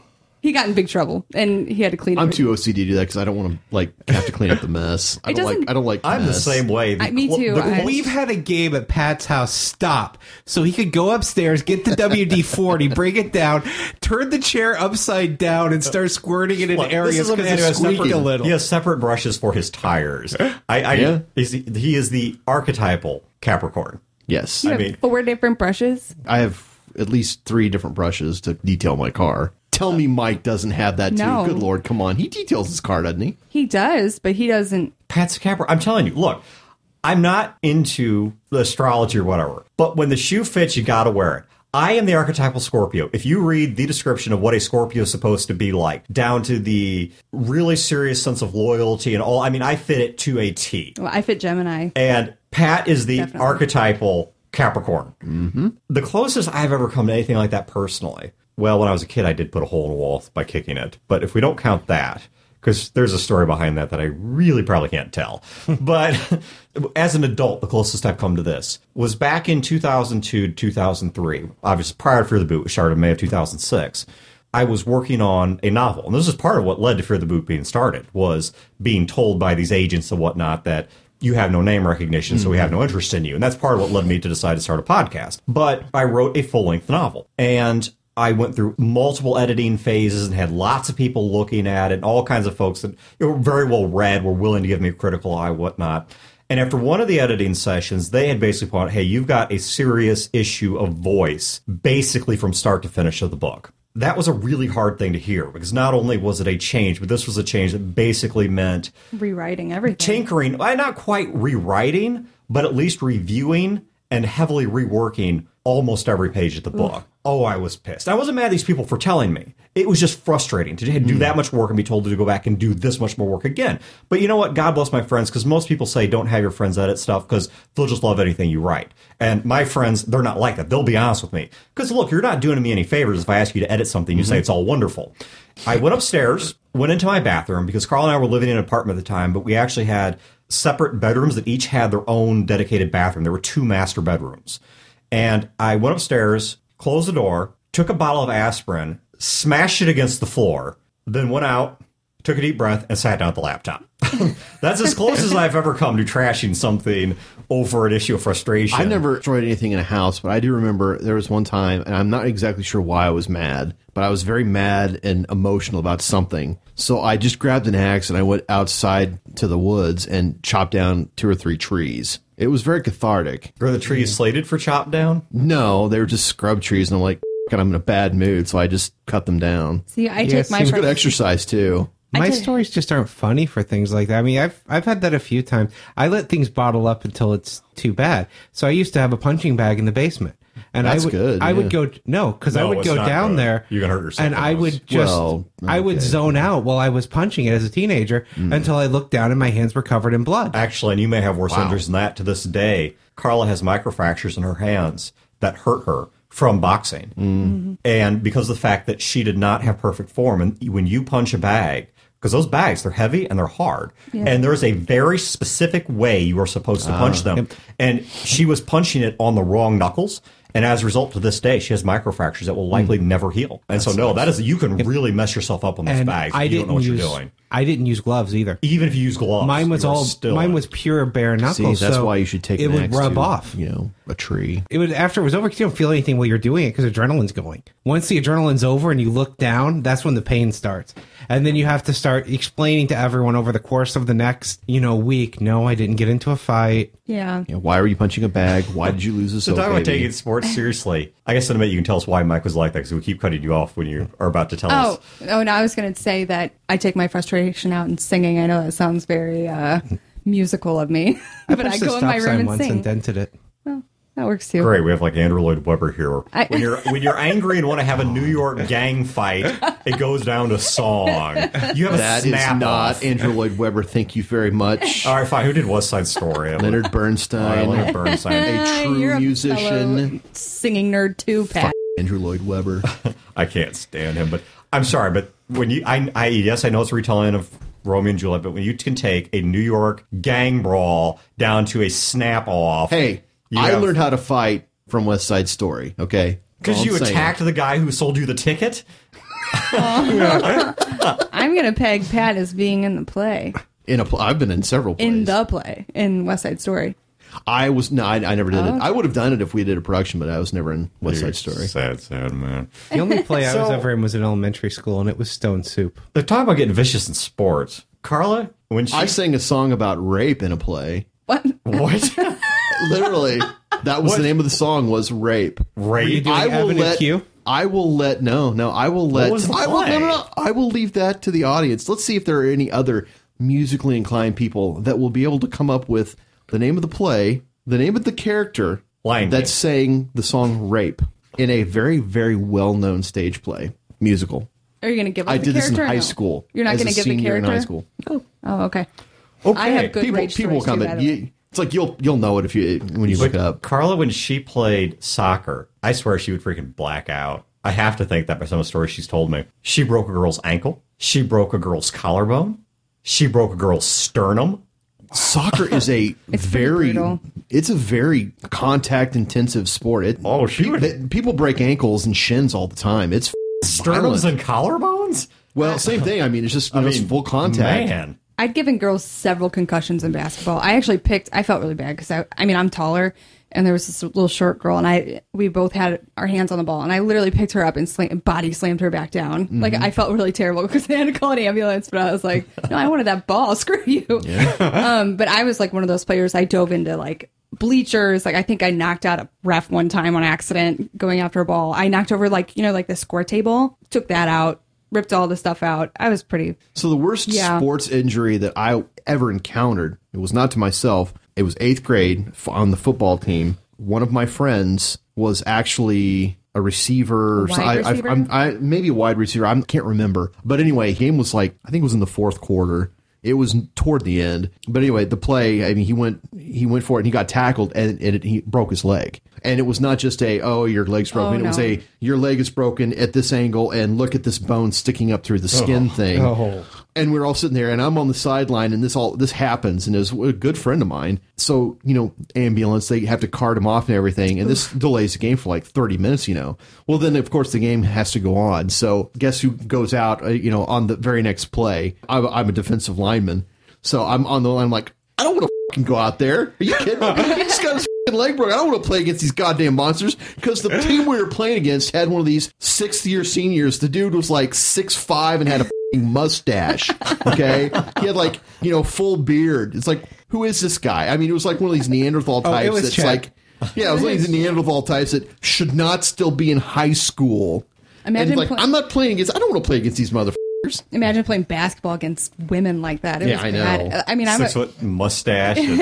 He got in big trouble, and he had to clean up. I'm too OCD to do that because I don't want to have to clean up the mess. I don't like. I'm the mess. same way. Me too. We've had a game at Pat's house stop so he could go upstairs, get the WD-40, bring it down, turn the chair upside down, and start squirting it in Look, areas this is a because man who it's has squeaking a separate- little. He has separate brushes for his tires. Yeah. He is the archetypal Capricorn. Yes, You I have mean- 4 different brushes. I have at least 3 different brushes to detail my car. Tell me Mike doesn't have that too. No. Good Lord, come on. He details his car, doesn't he? He does, but he doesn't. Pat's a Capricorn. I'm telling you, look, I'm not into the astrology or whatever, but when the shoe fits, you got to wear it. I am the archetypal Scorpio. If you read the description of what a Scorpio is supposed to be like, down to the really serious sense of loyalty and all, I mean, I fit it to a T. Well, I fit Gemini. And Pat is the Definitely. archetypal Capricorn. Mm-hmm. The closest I've ever come to anything like that personally, well, when I was a kid, I did put a hole in a wall by kicking it. But if we don't count that, because there's a story behind that I really probably can't tell. But as an adult, the closest I've come to this was back in 2002, 2003. Obviously, prior to Fear the Boot, which started in May of 2006. I was working on a novel. And this is part of what led to Fear the Boot being started, was being told by these agents and whatnot that you have no name recognition, so we have no interest in you. And that's part of what led me to decide to start a podcast. But I wrote a full-length novel. And I went through multiple editing phases and had lots of people looking at it, and all kinds of folks that were very well read, were willing to give me a critical eye, whatnot. And after one of the editing sessions, they had basically pointed out, hey, you've got a serious issue of voice, basically from start to finish of the book. That was a really hard thing to hear, because not only was it a change, but this was a change that basically meant Rewriting everything. tinkering, not quite rewriting, but at least reviewing and heavily reworking almost every page of the book. Oh, I was pissed. I wasn't mad at these people for telling me. It was just frustrating to do that much work and be told to go back and do this much more work again. But you know what? God bless my friends, because most people say don't have your friends edit stuff because they'll just love anything you write. And my friends, they're not like that. They'll be honest with me. Because look, you're not doing me any favors if I ask you to edit something. You say it's all wonderful. I went upstairs, went into my bathroom, because Carl and I were living in an apartment at the time, but we actually had separate bedrooms that each had their own dedicated bathroom. There were 2 master bedrooms. And I went upstairs, closed the door, took a bottle of aspirin, smashed it against the floor, then went out, took a deep breath, and sat down at the laptop. That's as close as I've ever come to trashing something over an issue of frustration. I never destroyed anything in a house, but I do remember there was one time, and I'm not exactly sure why I was mad, but I was very mad and emotional about something. So I just grabbed an axe and I went outside to the woods and chopped down 2 or 3 trees. It was very cathartic. Were the trees slated for chop down? No, they were just scrub trees, and I'm like, "F***, I'm in a bad mood, so I just cut them down. See, I Yeah, take my it It's good frustration. exercise, too. My stories just aren't funny for things like that. I mean, I've had that a few times. I let things bottle up until it's too bad. So I used to have a punching bag in the basement. And That's I would, good, I would yeah. go, no, because I No, would it's go not down good. there. You can hurt yourself And with I those. would just, Well, I would okay. zone out while I was punching it as a teenager until I looked down and my hands were covered in blood. Actually, and you may have worse injuries than that to this day. Carla has microfractures in her hands that hurt her from boxing. Mm-hmm. And because of the fact that she did not have perfect form, and when you punch a bag, because those bags, they're heavy and they're hard. Yeah. And there's a very specific way you are supposed to punch them. And she was punching it on the wrong knuckles. And as a result, to this day, she has microfractures that will likely never heal. And so, no, that is, you can really mess yourself up on those And bags I if you don't didn't know what use, you're doing. I didn't use gloves either. Even if you use gloves. Mine was you are all. still Mine in. was pure bare knuckles. See, that's so why you should take it an would axe rub to, off. a tree. It would after it was over because you don't feel anything while you're doing it because adrenaline's going. Once the adrenaline's over and you look down, that's when the pain starts. And then you have to start explaining to everyone over the course of the next, week. No, I didn't get into a fight. Yeah. Yeah, why were you punching a bag? Why did you lose a So soap talking about baby? taking sports seriously, I guess in a minute you can tell us why Mike was like that, because we keep cutting you off when you are about to tell us. Oh, no, I was going to say that I take my frustration out in singing. I know that sounds very musical of me, but I pushed the go in my stop sign room and once sing. and dented it. That works too. Great, we have like Andrew Lloyd Webber here. When you're angry and want to have a New York gang fight, it goes down to song. You have a That is snap not off. Andrew Lloyd Webber. Thank you very much. All right, fine. Who did West Side Story? Leonard All Bernstein, right, Leonard Bernstein. a true You're a musician. fellow singing nerd too, Pat. Andrew Lloyd Webber. I can't stand him, but I'm sorry, but when you, yes, I know it's a retelling of Romeo and Juliet, but when you can take a New York gang brawl down to a snap off, Hey, I learned how to fight from West Side Story. Okay, because you attacked the guy who sold you the ticket. I'm going to peg Pat as being in the play. I've been in several plays. In the play. In West Side Story. I never did it. I would have done it if we did a production, but I was never in West Side Story. Sad man. The only play I was So- ever in was in elementary school, and it was Stone Soup. They're talking about getting vicious in sports. Carla, when she I sang a song about rape in a play. What? what Literally, that was the name of the song. Was rape. Were you rape? doing Avenue Q? I will let I will let was the I will, play? no. I will leave that to the audience. Let's see if there are any other musically inclined people that will be able to come up with the name of the play, the name of the character Lion that King. sang the song Rape in a very, very well-known stage play, musical. Are you going to give us I the did this in character or high no? school. You're not as going a to give the senior character in high school. Oh, okay. Okay. I have good People rage will stories too, by comment. the way. It's like you'll know it when you look it up. Carla, when she played soccer, I swear she would freaking black out. I have to think that by some of the stories she's told me. She broke a girl's ankle. She broke a girl's collarbone. She broke a girl's sternum. Soccer is a very brutal. it's a very contact intensive sport. People break ankles and shins all the time. It's Sternums violent. and collarbones? Well, same thing. I mean, it's just it's full contact. Man. I'd given girls several concussions in basketball. I felt really bad because I'm taller, and there was this little short girl, and we both had our hands on the ball, and I literally picked her up and body slammed her back down. Mm-hmm. Like, I felt really terrible because they had to call an ambulance, but I was like, no, I wanted that ball. Screw you. But I was like one of those players. I dove into like bleachers. Like, I think I knocked out a ref one time on accident going after a ball. I knocked over like the score table, took that out, ripped all the stuff out. I was pretty. So the worst sports injury that I ever encountered, it was not to myself. It was 8th grade on the football team. One of my friends was actually a receiver. Wide receiver? Maybe a wide receiver. I can't remember. But anyway, game was like, I think it was in the 4th quarter. It was toward the end. But anyway, the play, I mean, he went for it and he got tackled and he broke his leg. And it was not just your leg's broken. Oh, It was no. your leg is broken at this angle and look at this bone sticking up through the skin thing. Oh. And we're all sitting there and I'm on the sideline and this happens and it was a good friend of mine. So, ambulance, they have to cart him off and everything. And this delays the game for like 30 minutes, Well, then, of course, the game has to go on. So guess who goes out, on the very next play? I'm a defensive lineman. So I'm on the line. I'm like, I don't want to fucking go out there. Are you kidding me? He just got his fucking leg broken. I don't want to play against these goddamn monsters because the team we were playing against had one of these 6th-year seniors. The dude was like 6'5" and had a fucking mustache. Okay, he had full beard. It's like, who is this guy? I mean, it was like one of these Neanderthal types. it was that's Chet. like, yeah, it was one of these Neanderthal types that should not still be in high school. Imagine and like, play- I'm not playing against. I don't want to play against these motherfuckers. Imagine playing basketball against women like that. It Yeah, was I know. bad. I mean, I'm 6-foot mustache. And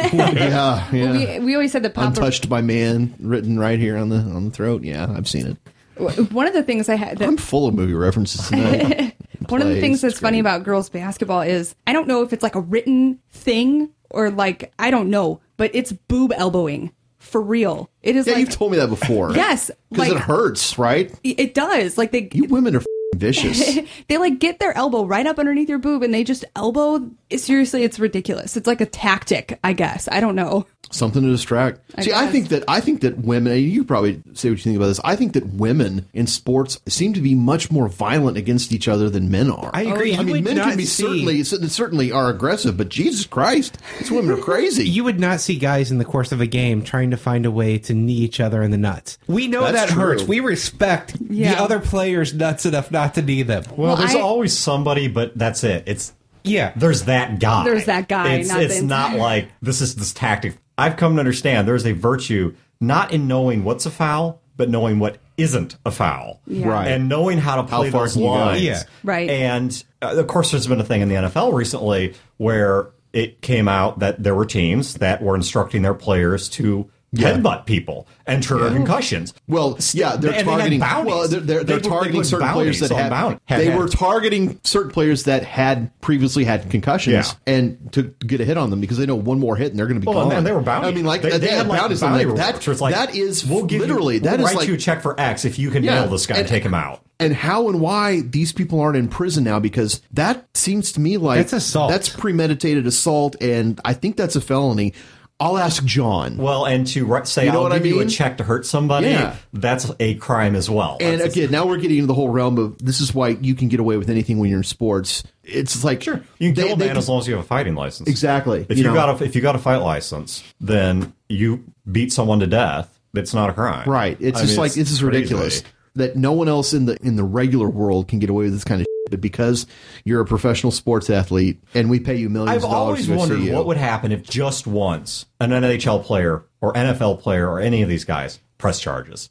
Yeah. we always said the pop Untouched by man, written right here on the throat. Yeah, I've seen it. One of the things I had that I'm full of movie references tonight. one of the Plays, things that's it's funny great. about girls basketball is I don't know if it's like a written thing or like I don't know, but it's boob elbowing for real. It is Yeah, like you've told me that before. yes, because like it hurts, right? it does. Like You women are vicious. they like get their elbow right up underneath your boob and they just elbow. Seriously, it's ridiculous. It's like a tactic, I guess. I don't know. Something to distract. See, I guess. think that women. You probably say what you think about this. I think that women in sports seem to be much more violent against each other than men are. I agree. I You mean, would men not can be see- certainly are aggressive, but Jesus Christ, these women are crazy. You would not see guys in the course of a game trying to find a way to knee each other in the nuts. We know That's that true. hurts. We respect Yeah. the other players nuts enough not to knee them. well, there's I- always somebody, but that's it. Yeah. There's that guy. There's that guy, It's, not it's the not entire- like this is this tactic. I've come to understand there's a virtue not in knowing what's a foul, but knowing what isn't a foul. Yeah. Right. And knowing how to play far those can you go? lines. Yeah. Right. And of course, there's been a thing in the NFL recently where it came out that there were teams that were instructing their players to headbutt people and trigger concussions. Well, yeah, they're And they had targeting. bounties. Well, they're They targeting put certain players that bounties on had. They were targeting certain players that had previously had concussions, Yeah. and to get a hit on them because they know one more hit and they're going to be Well, gone. and they were bounties. I mean, like they they had like bounties. bounty Like, rewards, where it's like, that is we'll give literally you, that we'll is write like you a check for X if you can nail this guy and take him out. And how and why these people aren't in prison now, because that seems to me like That's assault. That's premeditated assault, and I think that's a felony. I'll ask John. Well, and to say You know I'll what I give you a mean? check to hurt somebody, Yeah. that's a crime as well. And That's again, now we're getting into the whole realm of this is why you can get away with anything when you're in sports. It's like sure, you can kill a man as long as you have a fighting license. Exactly. If you got a fight license, then you beat someone to death. It's not a crime, right. It's just like this is crazy. ridiculous that no one else in the regular world can get away with this kind of shit. But because you're a professional sports athlete and we pay you millions I've of dollars always to go wondered see you. what would happen if just once an NHL player or NFL player or any of these guys press charges.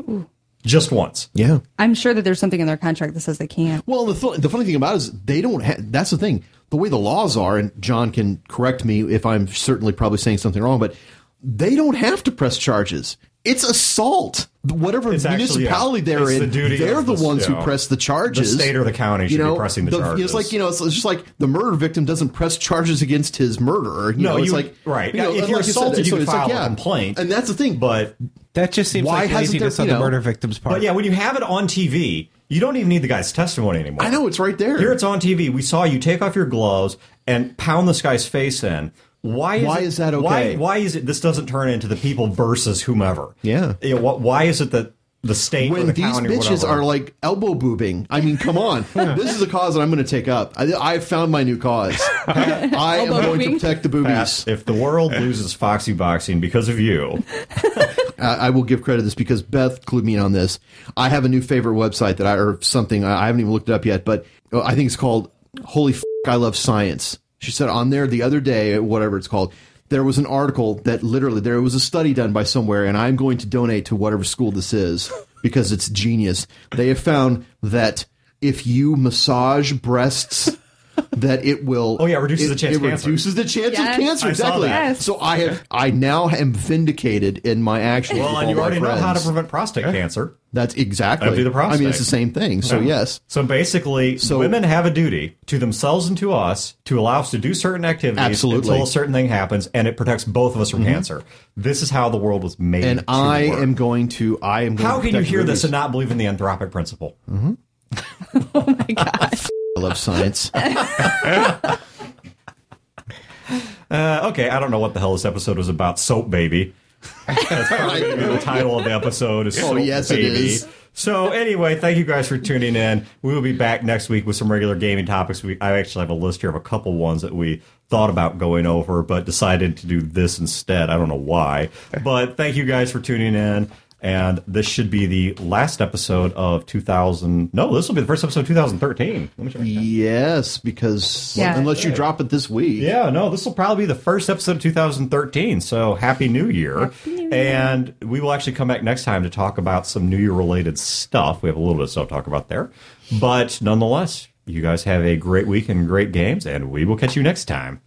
Just once. Yeah. I'm sure that there's something in their contract that says they can't. Well, the funny thing about it is they don't have. That's the thing. the way the laws are, and John can correct me if I'm certainly probably saying something wrong, but they don't have to press charges. It's assault. Whatever It's actually, municipality they're it's in, the duty they're of the the- ones who yeah. press the charges. The state or the county should be pressing the charges. It's like, it's just like the murder victim doesn't press charges against his murderer. No, it's you- like right. You know, If and you're like assaulted, said, you can it's file a complaint. and that's the thing. But That just seems Why like hasn't laziness there- on you the know- murder victim's part. But yeah, when you have it on TV, you don't even need the guy's testimony anymore. I know, it's right there. Here it's on TV. We saw you take off your gloves and pound this guy's face in. Why is that okay? Why is it this doesn't turn into the people versus whomever? Yeah. You know, why is it that the state or when the these county or bitches whatever, are like elbow boobing. I mean, come on. This is a cause that I'm going to take up. I've found my new cause. I am Elbow going to boobing. protect the boobies. Pat, if the world loses Foxy Boxing because of you, I will give credit to this because Beth clued me in on this. I have a new favorite website or something. I haven't even looked it up yet, but I think it's called Holy F*** I Love Science. She said on there the other day, whatever it's called, there was an article that literally, there was a study done by somewhere, and I'm going to donate to whatever school this is because it's genius. They have found that if you massage breasts, that it will. Oh, yeah, reduces the chance it of cancer. reduces the chance Yes. of cancer. I saw Exactly. that. Yes. So I now am vindicated in my actions. well, with and all you my already know how to friends. prevent prostate cancer. That's exactly. Empty the prostate. I mean, it's the same thing. So yes. So basically, women have a duty to themselves and to us to allow us to do certain activities Absolutely. until a certain thing happens, and it protects both of us from cancer. This is how the world was made. And to I work. am going to. How can you protect hear this boobies. and not believe in the anthropic principle? I love science. Okay, I don't know what the hell this episode was about. Soap Baby. That's probably going to be the title of the episode. Is Soap yes, it Baby. is. So anyway, thank you guys for tuning in. We will be back next week with some regular gaming topics. I actually have a list here of a couple ones that we thought about going over, but decided to do this instead. I don't know why. But thank you guys for tuning in. And this should be the last episode of 2000. No, this will be the first episode of 2013. Let me check. Yes, because Yeah. unless you drop it this week. Yeah, no, this will probably be the first episode of 2013. So Happy New Year. And we will actually come back next time to talk about some New Year related stuff. We have a little bit of stuff to talk about there. But nonetheless, you guys have a great week and great games, and we will catch you next time.